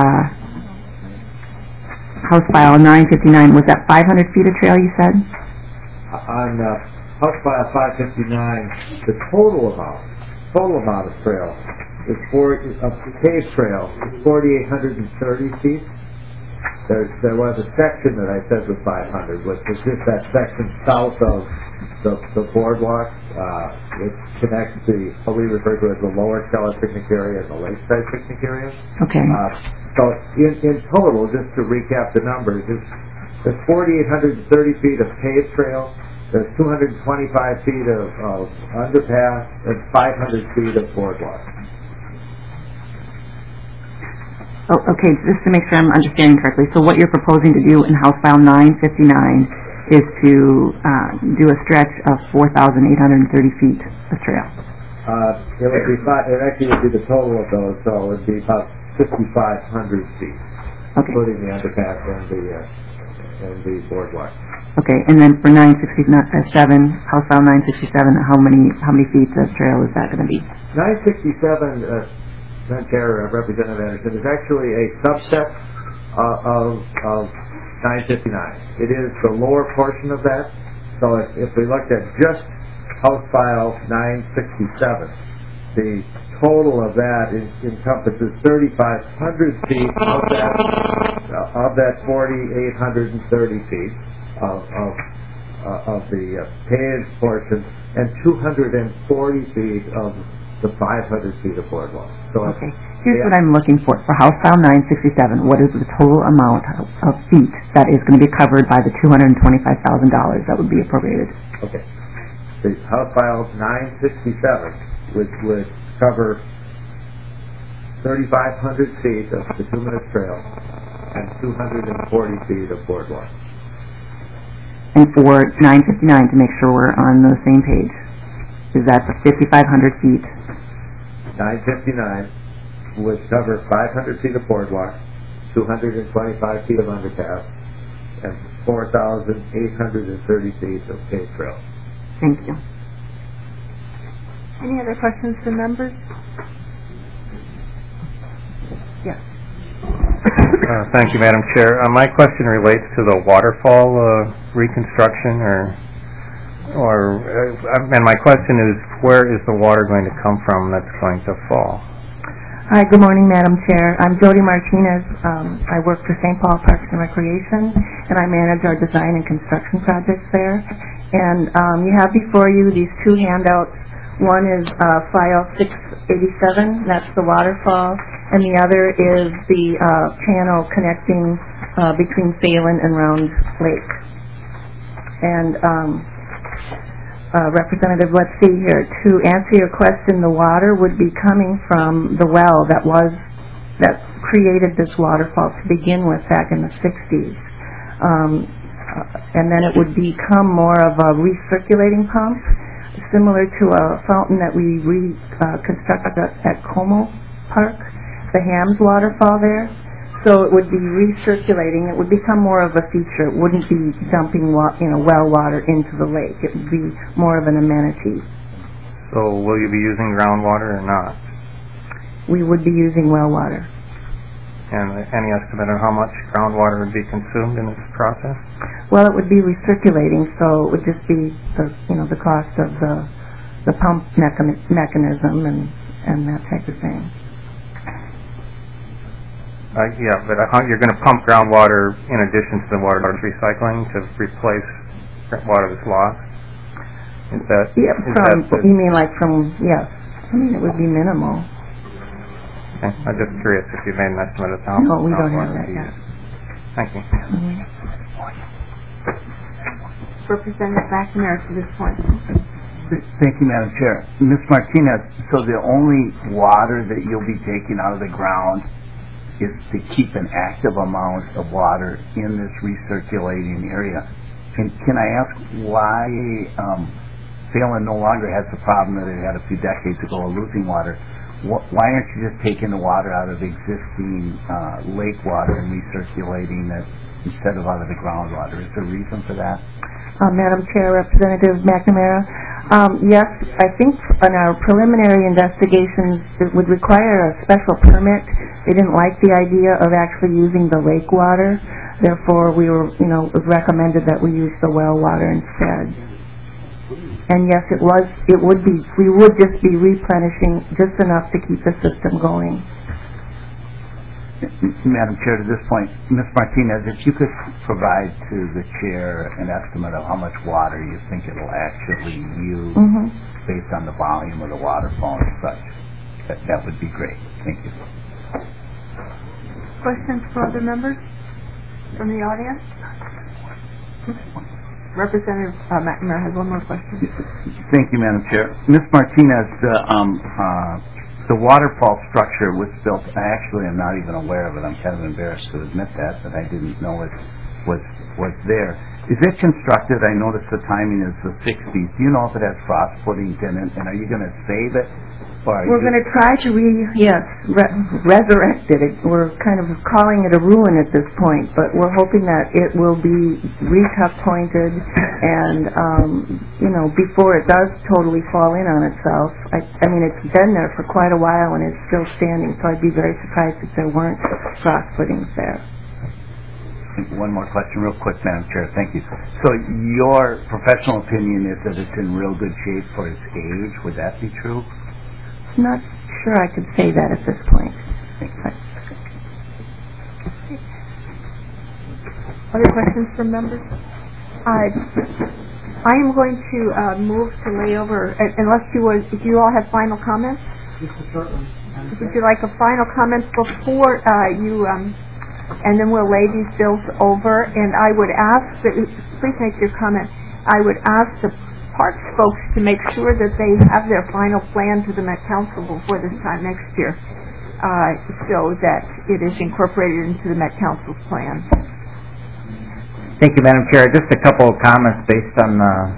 House File 959, was that 500 feet of trail you said? On House File 559, the total amount of trail is paved trail is 4,830 feet. There was a section that I said was 500, which was just that section south of the boardwalk, which connects what we refer to as the lower Keller picnic area and the lakeside picnic area. Okay. So in total, just to recap the numbers, there's 4,830 feet of paved trail, there's 225 feet of underpass, and 500 feet of boardwalk. Oh, okay, just to make sure I'm understanding correctly, so what you're proposing to do in House File 959 is to do a stretch of 4,830 feet of trail. It actually would be the total of those, so it would be about 5,500 feet, including the underpass and the boardwalk. Okay, and then for 967, House File 967, how many feet of trail is that going to be? 967. Madam Chair, Representative Anderson, is actually a subset of 959. It is the lower portion of that. So if we looked at just House File 967, the total of that encompasses 3,500 feet of that 4,830 feet of the paved portion, and 240 feet of the 500 feet of boardwalk. So okay. Here's what I'm looking for. For House File 967, what is the total amount of feet that is going to be covered by the $225,000 that would be appropriated? Okay. The House File 967 would cover 3,500 feet of bituminous trail and 240 feet of boardwalk. And for 959, to make sure we're on the same page, is that the 5,500 feet? 959 would cover 500 feet of boardwalk, 225 feet of underpass, and 4,830 feet of paved trail. Thank you. Any other questions from members? Yes. Thank you, Madam Chair. My question relates to the waterfall reconstruction, and my question is, where is the water going to come from that's going to fall? Hi, good morning, Madam Chair. I'm Jody Martinez. I work for St. Paul Parks and Recreation, and I manage our design and construction projects there. And you have before you these two handouts. One is File 687, that's the waterfall, and the other is the channel connecting between Phelan and Round Lake. And Representative, let's see here. To answer your question, the water would be coming from the well that created this waterfall to begin with back in the 60s. And then it would become more of a recirculating pump, similar to a fountain that we reconstructed at Como Park, the Hams waterfall there. So it would be recirculating. It would become more of a feature. It wouldn't be dumping well water into the lake. It would be more of an amenity. So will you be using groundwater or not? We would be using well water. And any estimate on how much groundwater would be consumed in this process? Well, it would be recirculating, so it would just be the cost of the pump mechanism and that type of thing. Yeah, but you're going to pump groundwater in addition to the water recycling to replace water that's lost? Is that... Yeah, you mean like from, yes. I mean, it would be minimal. Okay. I'm just curious if you made an estimate of how... No, we don't have that yet. Thank you. Representative McNamara to this point. Thank you, Madam Chair. Ms. Martinez, so the only water that you'll be taking out of the ground is to keep an active amount of water in this recirculating area. And can I ask why Salem no longer has the problem that it had a few decades ago of losing water? Why aren't you just taking the water out of existing lake water and recirculating it instead of out of the groundwater? Is there a reason for that? Madam Chair, Representative McNamara, yes, I think on our preliminary investigations it would require a special permit. They didn't like the idea of actually using the lake water. Therefore, it was recommended that we use the well water instead. And yes, we would just be replenishing just enough to keep the system going. Madam Chair, to this point, Ms. Martinez, if you could provide to the Chair an estimate of how much water you think it will actually use based on the volume of the waterfall and such, that would be great. Thank you. Questions for other members from the audience? Representative McNamara has one more question. Thank you, Madam Chair. Ms. Martinez, the waterfall structure was built, I actually am not even aware of it. I'm kind of embarrassed to admit that I didn't know it was there. Is it constructed? I noticed the timing is the 60s. Do you know if it has frost footings in it, and are you going to save it? We're going to try to resurrect it. We're kind of calling it a ruin at this point, but we're hoping that it will be re-tuck pointed and, before it does totally fall in on itself. I mean, it's been there for quite a while and it's still standing, so I'd be very surprised if there weren't frost footings there. One more question real quick, Madam Chair. Thank you. So your professional opinion is that it's in real good shape for its age. Would that be true? Not sure I could say that at this point. Other questions from members? I am going to move to lay over, unless if you all have final comments? Would you like a final comment before and then we'll lay these bills over, and I would ask that, please make your comment, I would ask the Parks folks to make sure that they have their final plan to the Met Council before this time next year, so that it is incorporated into the Met Council's plan. Thank you, Madam Chair. Just a couple of comments based on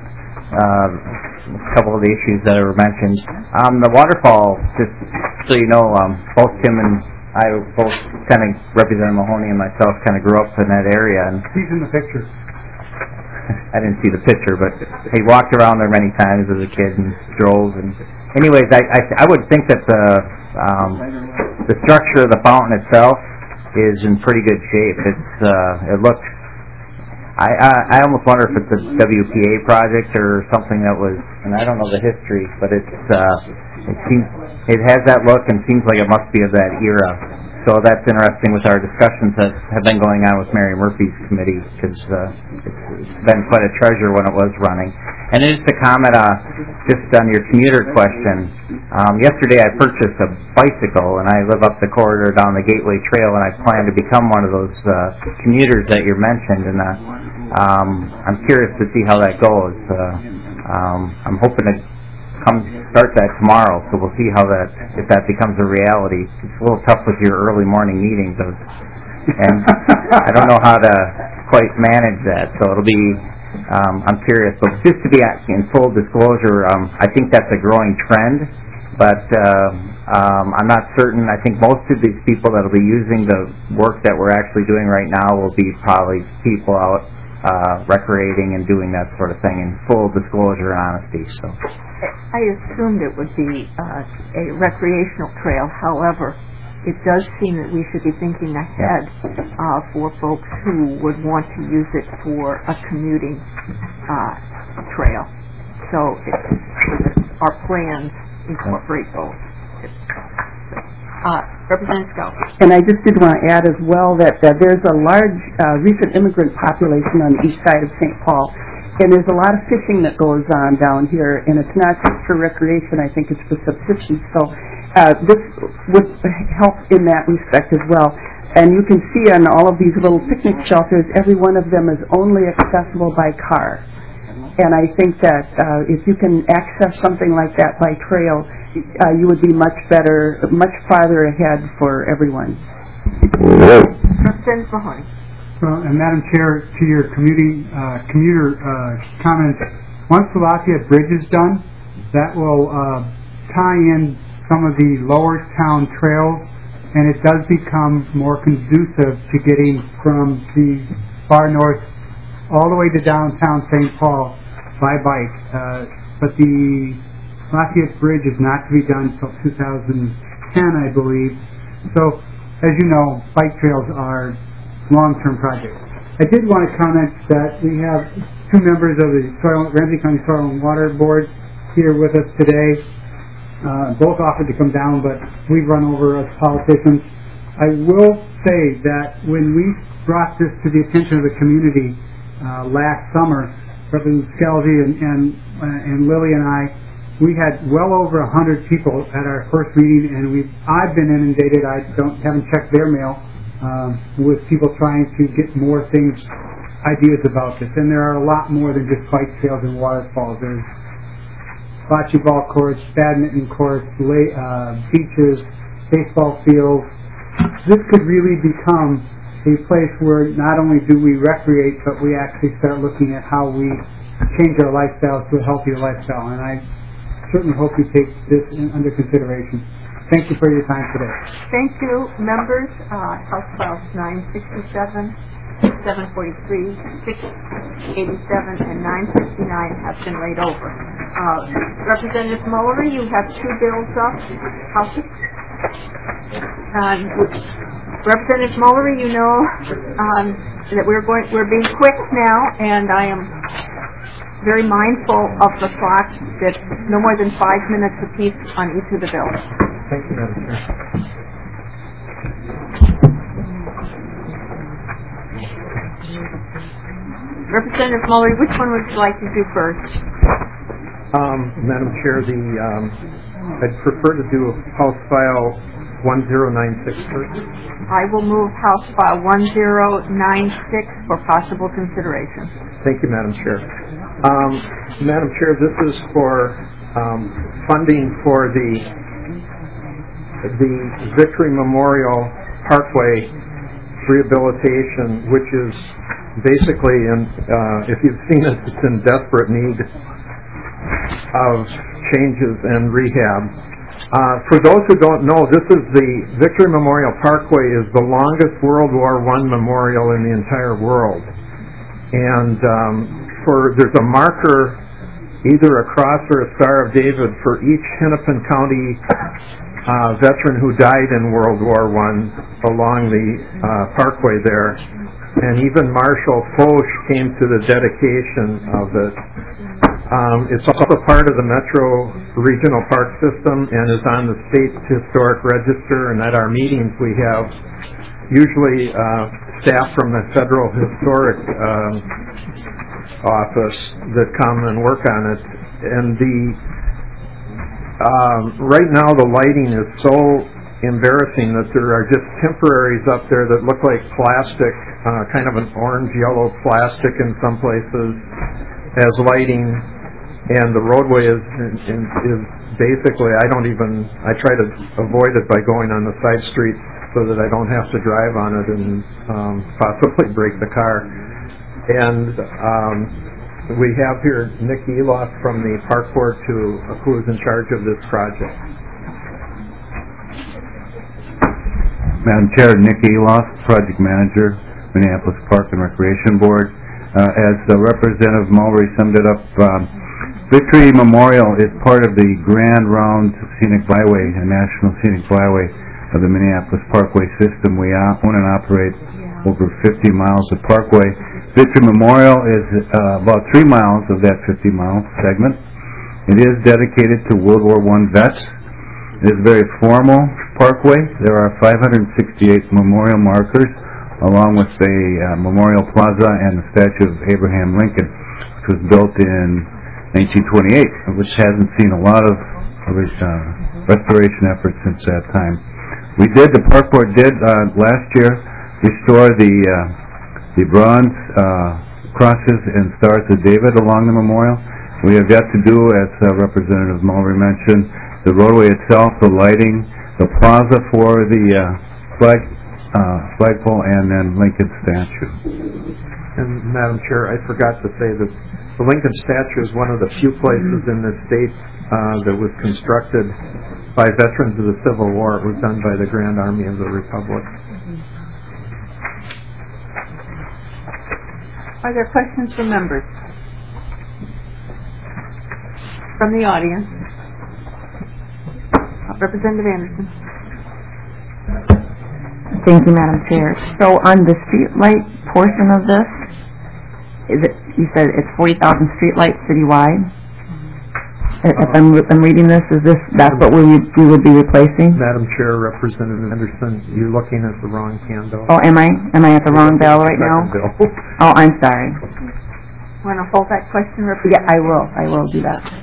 a couple of the issues that were mentioned. The waterfall, just so you know, both Tim and I, both kind of Representative Mahoney and myself, kind of grew up in that area. And he's in the picture. I didn't see the picture, but he walked around there many times as a kid and drove. And anyways, I would think that the structure of the fountain itself is in pretty good shape. It looks. I almost wonder if it's a WPA project or something that was, and I don't know the history, but it has that look and seems like it must be of that era. So that's interesting with our discussions that have been going on with Mary Murphy's committee, because it's been quite a treasure when it was running. And just to comment just on your commuter question, yesterday I purchased a bicycle, and I live up the corridor down the Gateway Trail, and I plan to become one of those commuters that you mentioned, and I'm curious to see how that goes. I'm hoping to start that tomorrow, so we'll see if that becomes a reality. It's a little tough with your early morning meetings, and I don't know how to quite manage that, so it'll be, I'm curious. But just to be in full disclosure, I think that's a growing trend, but I'm not certain. I think most of these people that will be using the work that we're actually doing right now will be probably people out recreating and doing that sort of thing in full disclosure and honesty. So I assumed it would be a recreational trail. However, it does seem that we should be thinking ahead for folks who would want to use it for a commuting trail. So our plans incorporate both. Representative Skelton. And I just did want to add as well that there's a large recent immigrant population on the east side of St. Paul, and there's a lot of fishing that goes on down here, and it's not just for recreation, I think it's for subsistence. So this would help in that respect as well. And you can see on all of these little picnic shelters, every one of them is only accessible by car. And I think that if you can access something like that by trail, you would be much better, much farther ahead for everyone. Representative Mahoney. Well, and Madam Chair, to your commuter comments, once the Lafayette Bridge is done, that will tie in some of the lower town trails, and it does become more conducive to getting from the far north all the way to downtown St. Paul by bike. But the Lafayette Bridge is not to be done until 2010, I believe. So, as you know, bike trails are long-term projects. I did want to comment that we have two members of the Ramsey County Soil and Water Board here with us today. Both offered to come down, but we've run over as politicians. I will say that when we brought this to the attention of the community last summer, Representative Scalzi and Lily and I, we had well over 100 people at our first meeting, and I've been inundated. I haven't checked their mail with people trying to get more ideas about this. And there are a lot more than just bike trails and waterfalls. There's bocce ball courts, badminton courts, beaches, baseball fields. This could really become a place where not only do we recreate, but we actually start looking at how we change our lifestyles to a healthier lifestyle. And I certainly hope you take this under consideration. Thank you for your time today. Thank you, members. House Files 967, 743, 687, and 959 have been laid over. Representative Mullery, you have two bills up. Representative Mullery, you know that we're being quick now, and I am very mindful of the clock that no more than 5 minutes apiece on each of the bills. Thank you, Madam Chair. Representative Mullery, which one would you like to do first? Madam Chair, I'd prefer to do House File 1096 first. I will move House File 1096 for possible consideration. Thank you, Madam Chair. Madam Chair, this is for funding for the Victory Memorial Parkway rehabilitation, which is basically, if you've seen it, it's in desperate need of changes and rehab. For those who don't know, this is the Victory Memorial Parkway is the longest World War I memorial in the entire world. And there's a marker, either a cross or a Star of David, for each Hennepin County veteran who died in World War I along the parkway there. And even Marshal Foch came to the dedication of it. It's also part of the Metro Regional Park System and is on the State Historic Register. And at our meetings, we have usually staff from the Federal Historic Office that come and work on it. And right now, the lighting is so embarrassing that there are just temporaries up there that look like plastic, kind of an orange-yellow plastic in some places as lighting. And the roadway is basically, I try to avoid it by going on the side streets so that I don't have to drive on it and possibly break the car. And we have here Nick Eloff from the Park Board who is in charge of this project. Madam Chair, Nick Eloff, Project Manager, Minneapolis Park and Recreation Board. As Representative Mullery summed it up, Victory Memorial is part of the Grand Round Scenic Byway, a national scenic byway of the Minneapolis Parkway system. We own and operate over 50 miles of parkway. Victory Memorial is about 3 miles of that 50-mile segment. It is dedicated to World War I vets. It is very formal, Parkway, there are 568 memorial markers, along with a memorial plaza and the statue of Abraham Lincoln, which was built in 1928, which hasn't seen a lot of restoration efforts since that time. The Park Board did last year restore the bronze crosses and stars of David along the memorial. We have yet to do, as Representative Mulry mentioned, the roadway itself, the lighting, the plaza for the flagpole, and then Lincoln statue. And Madam Chair, I forgot to say that the Lincoln statue is one of the few places in the state that was constructed by veterans of the Civil War. It was done by the Grand Army of the Republic. Are there questions from members? From the audience? Representative Anderson. Thank you, Madam Chair. So on the streetlight portion of this, you said it's 40,000 streetlights citywide? If I'm reading this, that's what we would be replacing? Madam Chair, Representative Anderson, you're looking at the wrong handle. Oh, am I? Am I at the wrong bill right now? Oh, I'm sorry. Want to hold that question, Representative? Yeah, I will. I will do that.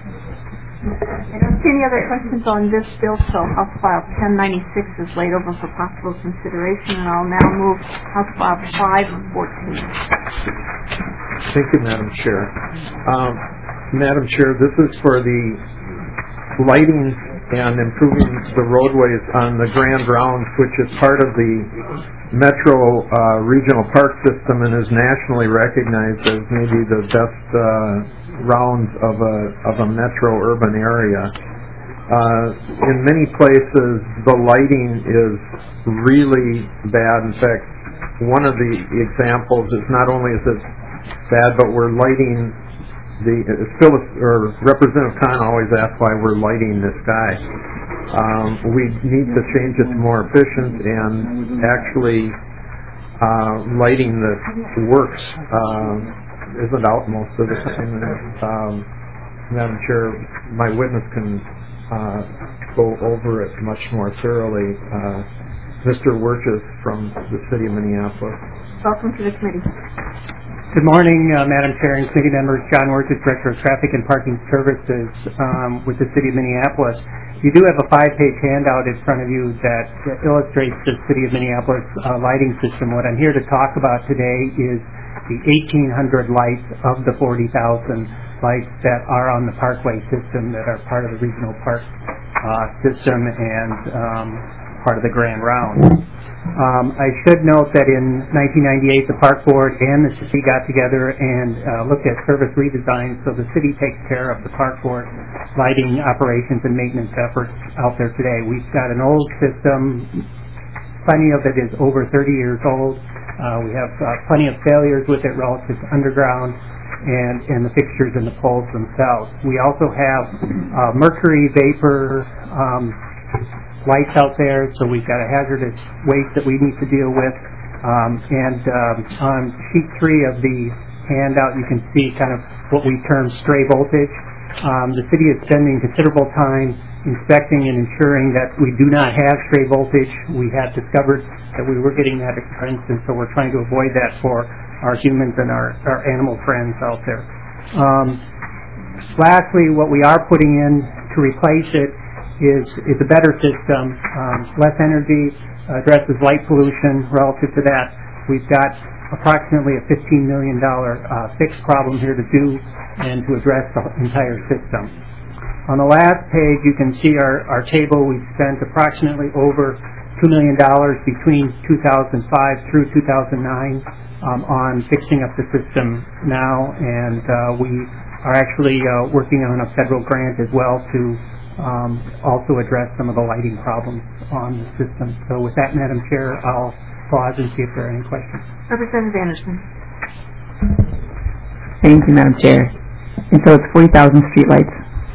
I don't see any other questions on this bill, so House File 1096 is laid over for possible consideration, and I'll now move House File 514. Thank you, Madam Chair. Madam Chair, this is for the lighting and improving the roadways on the Grand Rounds, which is part of the Metro Regional Park System and is nationally recognized as maybe the best rounds of a metro urban area. In many places, the lighting is really bad. In fact, one of the examples is not only is it bad, but we're lighting Representative Khan always asks why we're lighting the sky. We need to change it to more efficient, and actually lighting that works isn't out most of the time. Madam Chair, my witness can go over it much more thoroughly. Mr. Wirtjes from the City of Minneapolis. Welcome to the committee. Good morning, Madam Chair and committee members. John Wirtjes, Director of Traffic and Parking Services with the City of Minneapolis. You do have a 5-page handout in front of you that illustrates the City of Minneapolis lighting system. What I'm here to talk about today is the 1,800 lights of the 40,000 lights that are on the Parkway system that are part of the Regional Park system and part of the Grand Round. I should note that in 1998, the Park Board and the city got together and looked at service redesign, so the city takes care of the Park Board lighting operations and maintenance efforts out there today. We've got an old system. Plenty of it is over 30 years old. We have plenty of failures with it relative to underground and the fixtures and the poles themselves. We also have mercury vapor lights out there, so we've got a hazardous waste that we need to deal with. On sheet 3 of the handout, you can see kind of what we term stray voltage. The city is spending considerable time inspecting and ensuring that we do not have stray voltage. We had discovered that we were getting that occurrence, and so we're trying to avoid that for our humans and our animal friends out there. Lastly, what we are putting in to replace it is a better system, less energy, addresses light pollution. Relative to that, we've got approximately a $15 million fixed problem here to do and to address the entire system. On the last page, you can see our table. We've spent approximately over $2 million between 2005 through 2009 on fixing up the system now, and we are actually working on a federal grant as well to also address some of the lighting problems on the system. So with that, Madam Chair, I'll pause and see if there are any questions. Representative Anderson. Thank you, Madam Chair. And so it's 40,000 streetlights.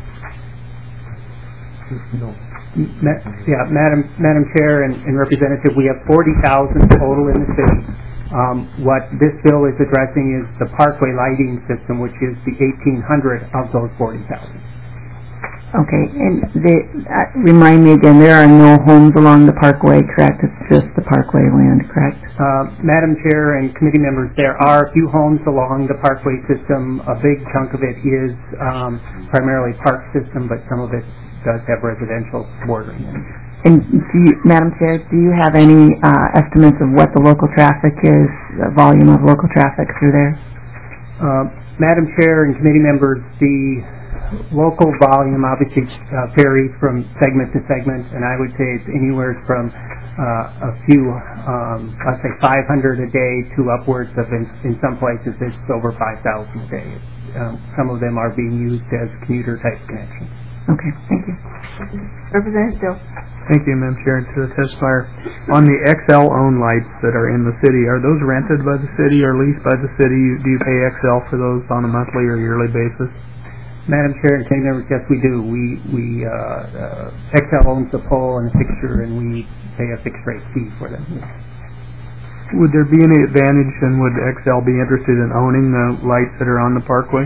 No. Madam Chair and Representative, we have 40,000 total in the city. What this bill is addressing is the Parkway lighting system, which is the 1,800 of those 40,000. Okay, and remind me again, there are no homes along the parkway, correct? It's just the parkway land, correct? Madam Chair and committee members, there are a few homes along the parkway system. A big chunk of it is primarily park system, but some of it does have residential bordering in it. And Madam Chair, do you have any estimates of what the local traffic is, the volume of local traffic through there? Madam Chair and committee members, the local volume obviously varies from segment to segment, and I would say it's anywhere from a few, let's say 500 a day to upwards of, in some places, it's over 5,000 a day. Some of them are being used as commuter-type connections. Okay, thank you. Representative Dill. Thank you, Madam Chair, to the testifier. On the XL-owned lights that are in the city, are those rented by the city or leased by the city? Do you pay XL for those on a monthly or yearly basis? Madam Chair and committee members, yes, we do. XL owns the pole and the fixture, and we pay a fixed rate fee for them. Would there be any advantage, and would XL be interested in owning the lights that are on the parkway?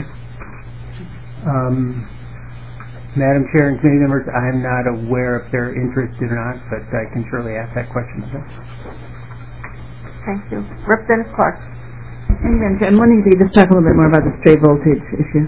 Madam Chair and committee members, I'm not aware if they're interested or not, but I can surely ask that question of them. Thank you. Representative Clark. Thank you, Madam Chair. I'm wondering if you could just talk a little bit more about the stray voltage issue.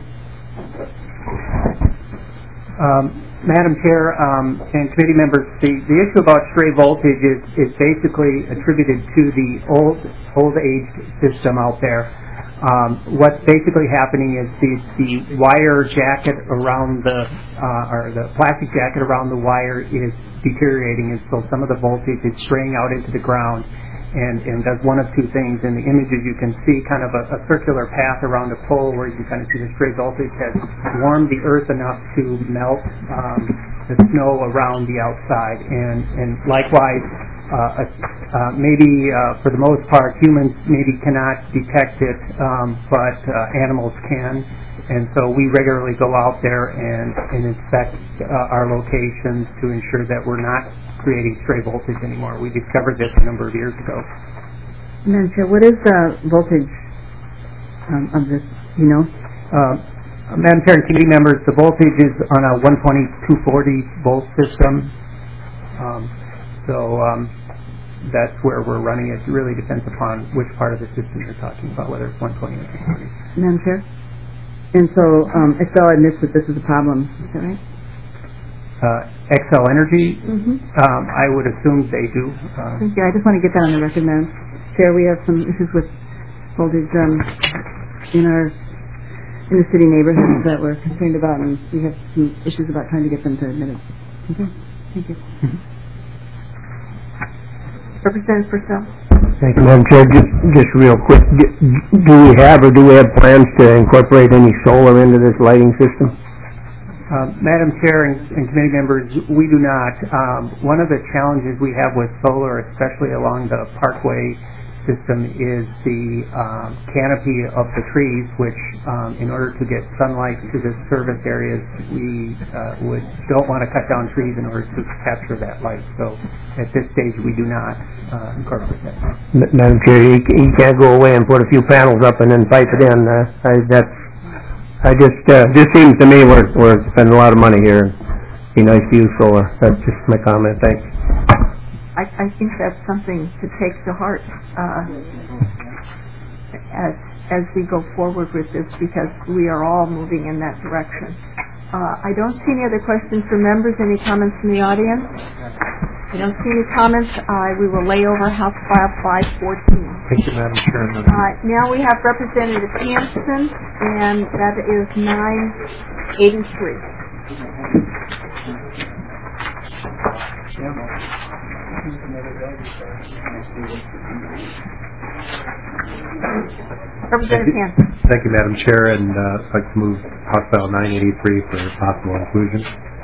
Madam Chair and committee members, the issue about stray voltage is basically attributed to the old age system out there. What's basically happening is the wire jacket around or the plastic jacket around the wire is deteriorating, and so some of the voltage is straying out into the ground. And does one of two things. In the images you can see kind of a circular path around a pole where you can kind of see the stray voltage has warmed the earth enough to melt the snow around the outside. And likewise, maybe for the most part humans maybe cannot detect it, but animals can. And so we regularly go out there and inspect our locations to ensure that we're not creating stray voltage anymore. We discovered this a number of years ago. Madam Chair, what is the voltage of this, you know? Madam Chair and committee members, the voltage is on a 120-240 volt system. That's where we're running it. It really depends upon which part of the system you're talking about, whether it's 120 or 240. Madam Chair? And so Excel admits that this is a problem, is that right? Excel Energy, I would assume they do. Thank you. I just want to get that on the record, Madam Chair. We have some issues with voltage in the city neighborhoods that we're concerned about, and we have some issues about trying to get them to admit it. Okay, thank you. Representative Purcell. Thank you, Madam Chair. Just real quick, do we have plans to incorporate any solar into this lighting system? Madam Chair and committee members, we do not. One of the challenges we have with solar, especially along the parkway system, is the canopy of the trees, which in order to get sunlight to the service areas, we don't want to cut down trees in order to capture that light. So at this stage, we do not incorporate that. Madam Chair, you can't go away and put a few panels up and then pipe it in. Just seems to me we're spending a lot of money here. It'd be nice to use solar. That's just my comment. Thanks. I think that's something to take to heart as we go forward with this, because we are all moving in that direction. I don't see any other questions from members. Any comments from the audience? I don't see any comments. We will lay over House File 514. Thank you, Madam Chair. Now we have Representative Hanson, and that is 983. Representative Hanson. Thank you, Madam Chair, and I'd like to move House File 983 for possible inclusion.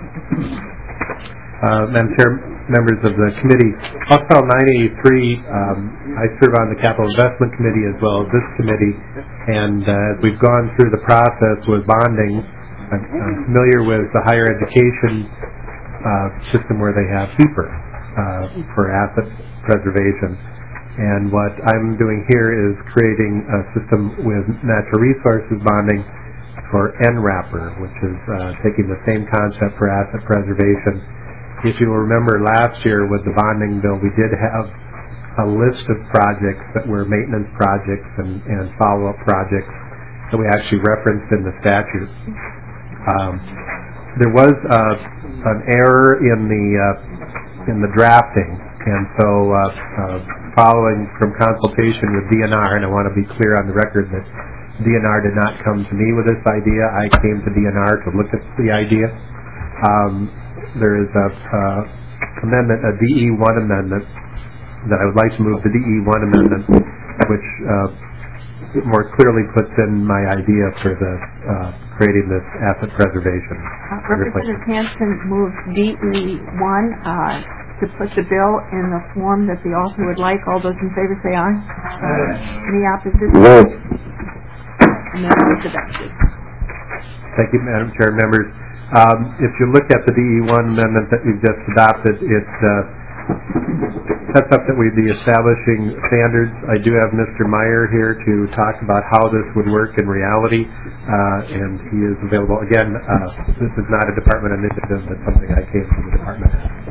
Madam Chair, members of the committee, House File 983, I serve on the Capital Investment Committee as well as this committee, and as we've gone through the process with bonding, I'm familiar with the higher education system where they have HEAPR for asset preservation. And what I'm doing here is creating a system with natural resources bonding for NRAPR, which is taking the same concept for asset preservation. If you remember last year with the bonding bill, we did have a list of projects that were maintenance projects and follow-up projects that we actually referenced in the statute. There was an error in the drafting, and so following from consultation with DNR, and I want to be clear on the record that DNR did not come to me with this idea. I came to DNR to look at the idea. There is a amendment, a DE1 amendment, that I would like to move the DE1 amendment, which more clearly puts in my idea for the creating this asset preservation. Representative Hanson moved DE1 to put the bill in the form that the author would like. All those in favor say aye. Any opposition? No. Amendment is adopted. Thank you, Madam Chair. Members, if you look at the DE1 amendment that you've just adopted, it sets up that we'd be establishing standards. I do have Mr. Meyer here to talk about how this would work in reality, and he is available. Again, this is not a department initiative, but something I came from the department.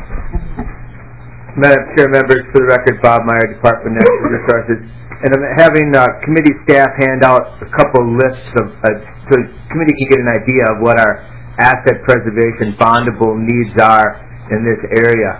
Madam Chair, members, for the record, Bob Meyer, Department of Natural Resources. And I'm having committee staff hand out a couple lists of, so the committee can get an idea of what our asset preservation bondable needs are in this area.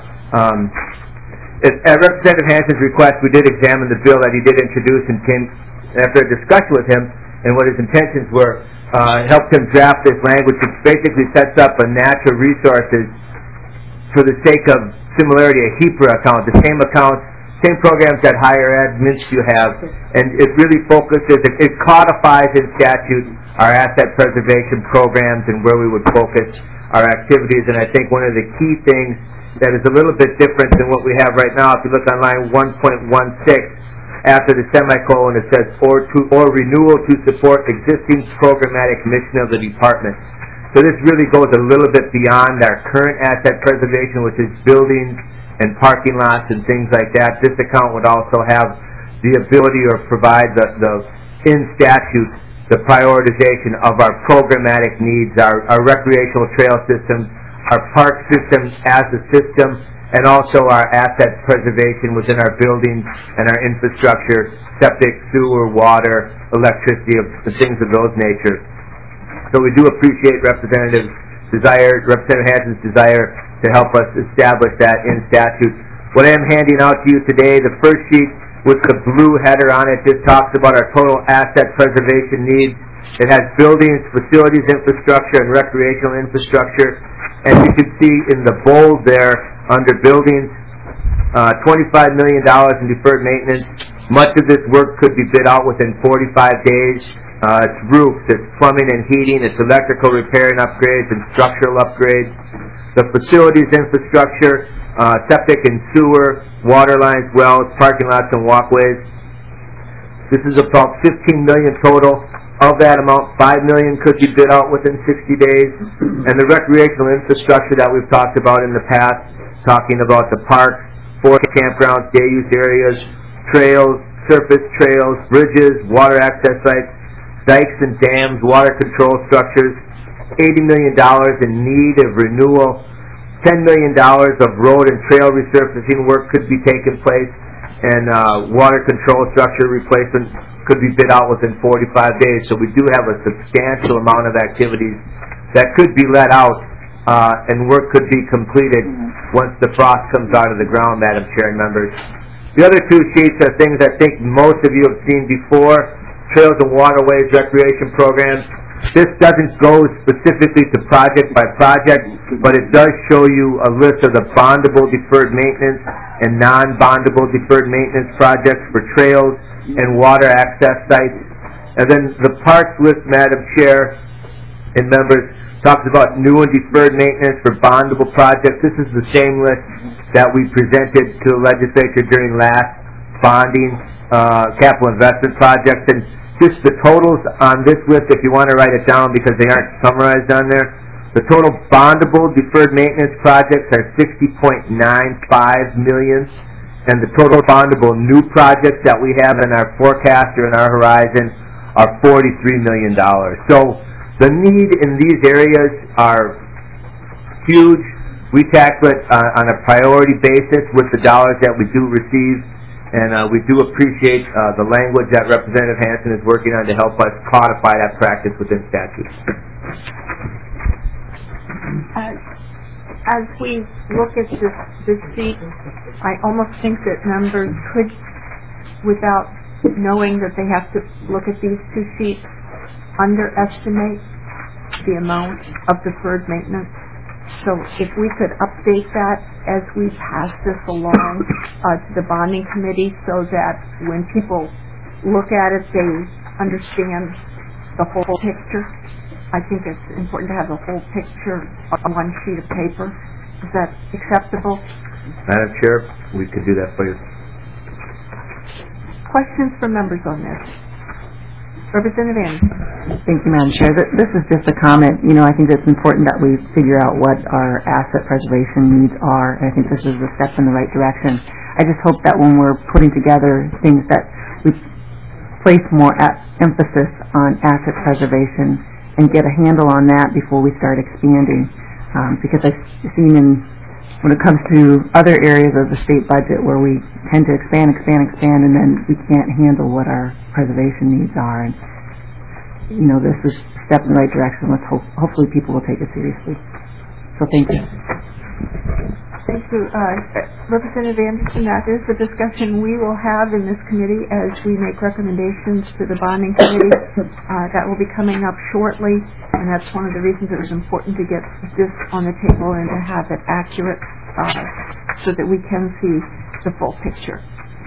At Representative Hanson's request, we did examine the bill that he did introduce, and came after a discussion with him and what his intentions were, helped him draft this language, which basically sets up a natural resources for the sake of similarity, a HEPRA account, the same account, same programs that higher ed MINSTU have, and it really focuses, it codifies in statute our asset preservation programs and where we would focus our activities. And I think one of the key things that is a little bit different than what we have right now, if you look on line 1.16, after the semicolon it says, or renewal to support existing programmatic mission of the department. So this really goes a little bit beyond our current asset preservation, which is buildings and parking lots and things like that. This account would also have the ability or provide the in statute the prioritization of our programmatic needs, our recreational trail systems, our park system as a system, and also our asset preservation within our buildings and our infrastructure, septic, sewer, water, electricity, things of those nature. So we do appreciate Representative Hanson's desire to help us establish that in statute. What I am handing out to you today, the first sheet with the blue header on it, just talks about our total asset preservation needs. It has buildings, facilities, infrastructure, and recreational infrastructure. And you can see in the bold there, under buildings, $25 million in deferred maintenance. Much of this work could be bid out within 45 days. It's roofs, it's plumbing and heating, it's electrical repair and upgrades, and structural upgrades. The facilities infrastructure, septic and sewer, water lines, wells, parking lots, and walkways. This is about $15 million total. Of that amount, $5 million could be bid out within 60 days. And the recreational infrastructure that we've talked about in the past, talking about the parks, 4 campgrounds, day use areas, trails, surface trails, bridges, water access sites, dikes and dams, water control structures, $80 million in need of renewal, $10 million of road and trail resurfacing work could be taking place, and water control structure replacement could be bid out within 45 days. So we do have a substantial amount of activities that could be let out, and work could be completed once the frost comes out of the ground, Madam Chair and members. The other two sheets are things I think most of you have seen before. Trails and waterways recreation programs. This doesn't go specifically to project by project, but it does show you a list of the bondable deferred maintenance and non-bondable deferred maintenance projects for trails and water access sites. And then the parks list, Madam Chair and members, talks about new and deferred maintenance for bondable projects. This is the same list that we presented to the legislature during last bonding capital investment projects. And just the totals on this list, if you want to write it down because they aren't summarized on there, the total bondable deferred maintenance projects are $60.95 million, and the total bondable new projects that we have in our forecast or in our horizon are $43 million. So The need in these areas are huge. We tackle it on a priority basis with the dollars that we do receive, and we do appreciate the language that Representative Hansen is working on to help us codify that practice within statute. As we look at this sheet, I almost think that members could, without knowing that they have to look at these two sheets, underestimate the amount of deferred maintenance. So if we could update that as we pass this along to the bonding committee so that when people look at it, they understand the whole picture. I think it's important to have the whole picture on one sheet of paper. Is that acceptable? Madam Chair, we could do that for you. Questions from members on this? Representative Anderson. Thank you, Madam Chair. This is just a comment. I think it's important that we figure out what our asset preservation needs are, and I think this is a step in the right direction. I just hope that when we're putting together things that we place more emphasis on asset preservation and get a handle on that before we start expanding. Because I've seen when it comes to other areas of the state budget where we tend to expand, and then we can't handle what our preservation needs are. And, this is a step in the right direction. Let's hopefully people will take it seriously. So thank you. Thank you. Representative Anderson, that is the discussion we will have in this committee as we make recommendations to the bonding committee. That will be coming up shortly, and that's one of the reasons it was important to get this on the table and to have it accurate so that we can see the full picture.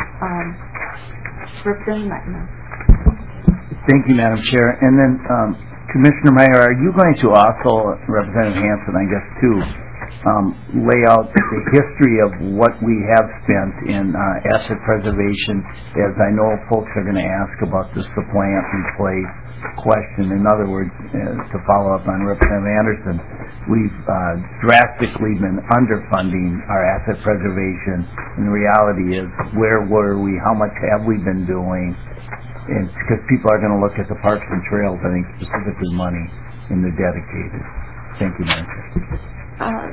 Representative McNamara. Thank you, Madam Chair. And then, Commissioner Meyer, are you going to also, Representative Hansen, I guess, too, lay out the history of what we have spent in asset preservation, as I know folks are going to ask about the supplant replace question. In other words, to follow up on Representative Anderson, we've drastically been underfunding our asset preservation, and the reality is, where were we, how much have we been doing, and because people are going to look at the parks and trails, I think specifically money in the dedicated. Thank you, Madam Chair.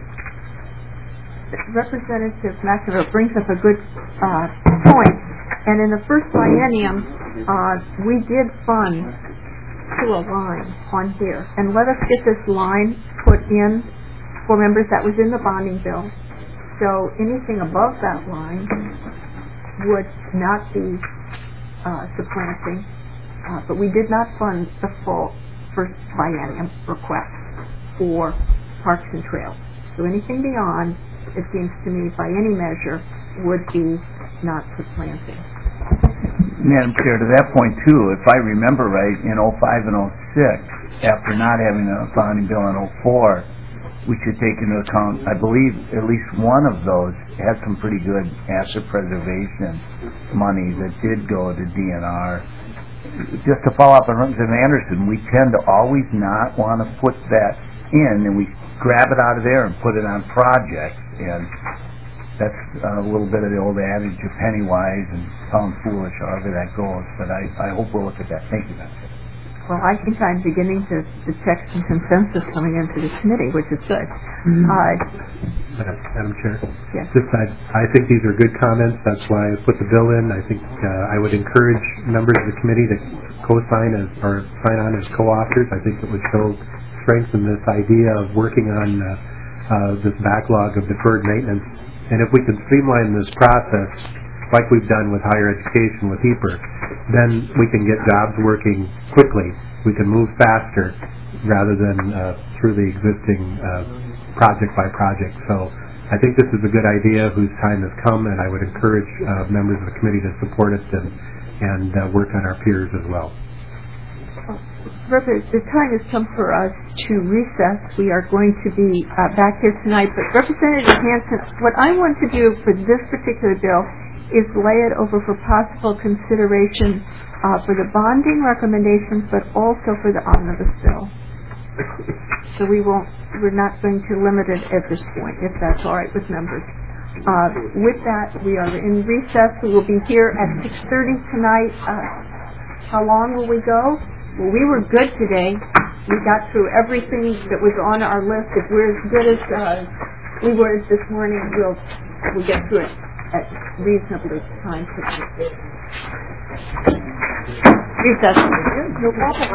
Representative McNamara brings up a good point. And in the first biennium, we did fund to a line on here. And let us get this line put in for members that was in the bonding bill. So anything above that line would not be supplanting. But we did not fund the full first biennium request for parks and trails. So anything beyond, it seems to me, by any measure, would be not supplanting. Madam Chair, to that point, too, if I remember right, in 05 and 06, after not having a bonding bill in 04, we should take into account, I believe, at least one of those had some pretty good asset preservation money that did go to DNR. Just to follow up on Representative Anderson, we tend to always not want to put that in, and we grab it out of there and put it on projects, and that's a little bit of the old adage of penny wise and pound foolish, however that goes, but I hope we'll look at that. Thank you, Madam Chair. Well, I think I'm beginning to detect some consensus coming into the committee, which is good. Madam Chair? Yes. I think these are good comments. That's why I put the bill in. I think I would encourage members of the committee to co-sign or sign on as co-authors. I think it would show strength in this idea of working on this backlog of deferred maintenance. And if we can streamline this process, like we've done with higher education with HEAPR, then we can get jobs working quickly. We can move faster rather than through the existing project by project. So I think this is a good idea whose time has come, and I would encourage members of the committee to support it and work on our peers as well. The time has come for us to recess. We are going to be back here tonight. But Representative Hansen, what I want to do for this particular bill is lay it over for possible consideration for the bonding recommendations, but also for the omnibus bill. So we're not going to limit it at this point, if that's all right with members. With that, we are in recess. We will be here at 6:30 tonight. How long will we go? Well, we were good today. we got through everything that was on our list. If we're as good as we were this morning, we'll get through it at reasonably time. Recess.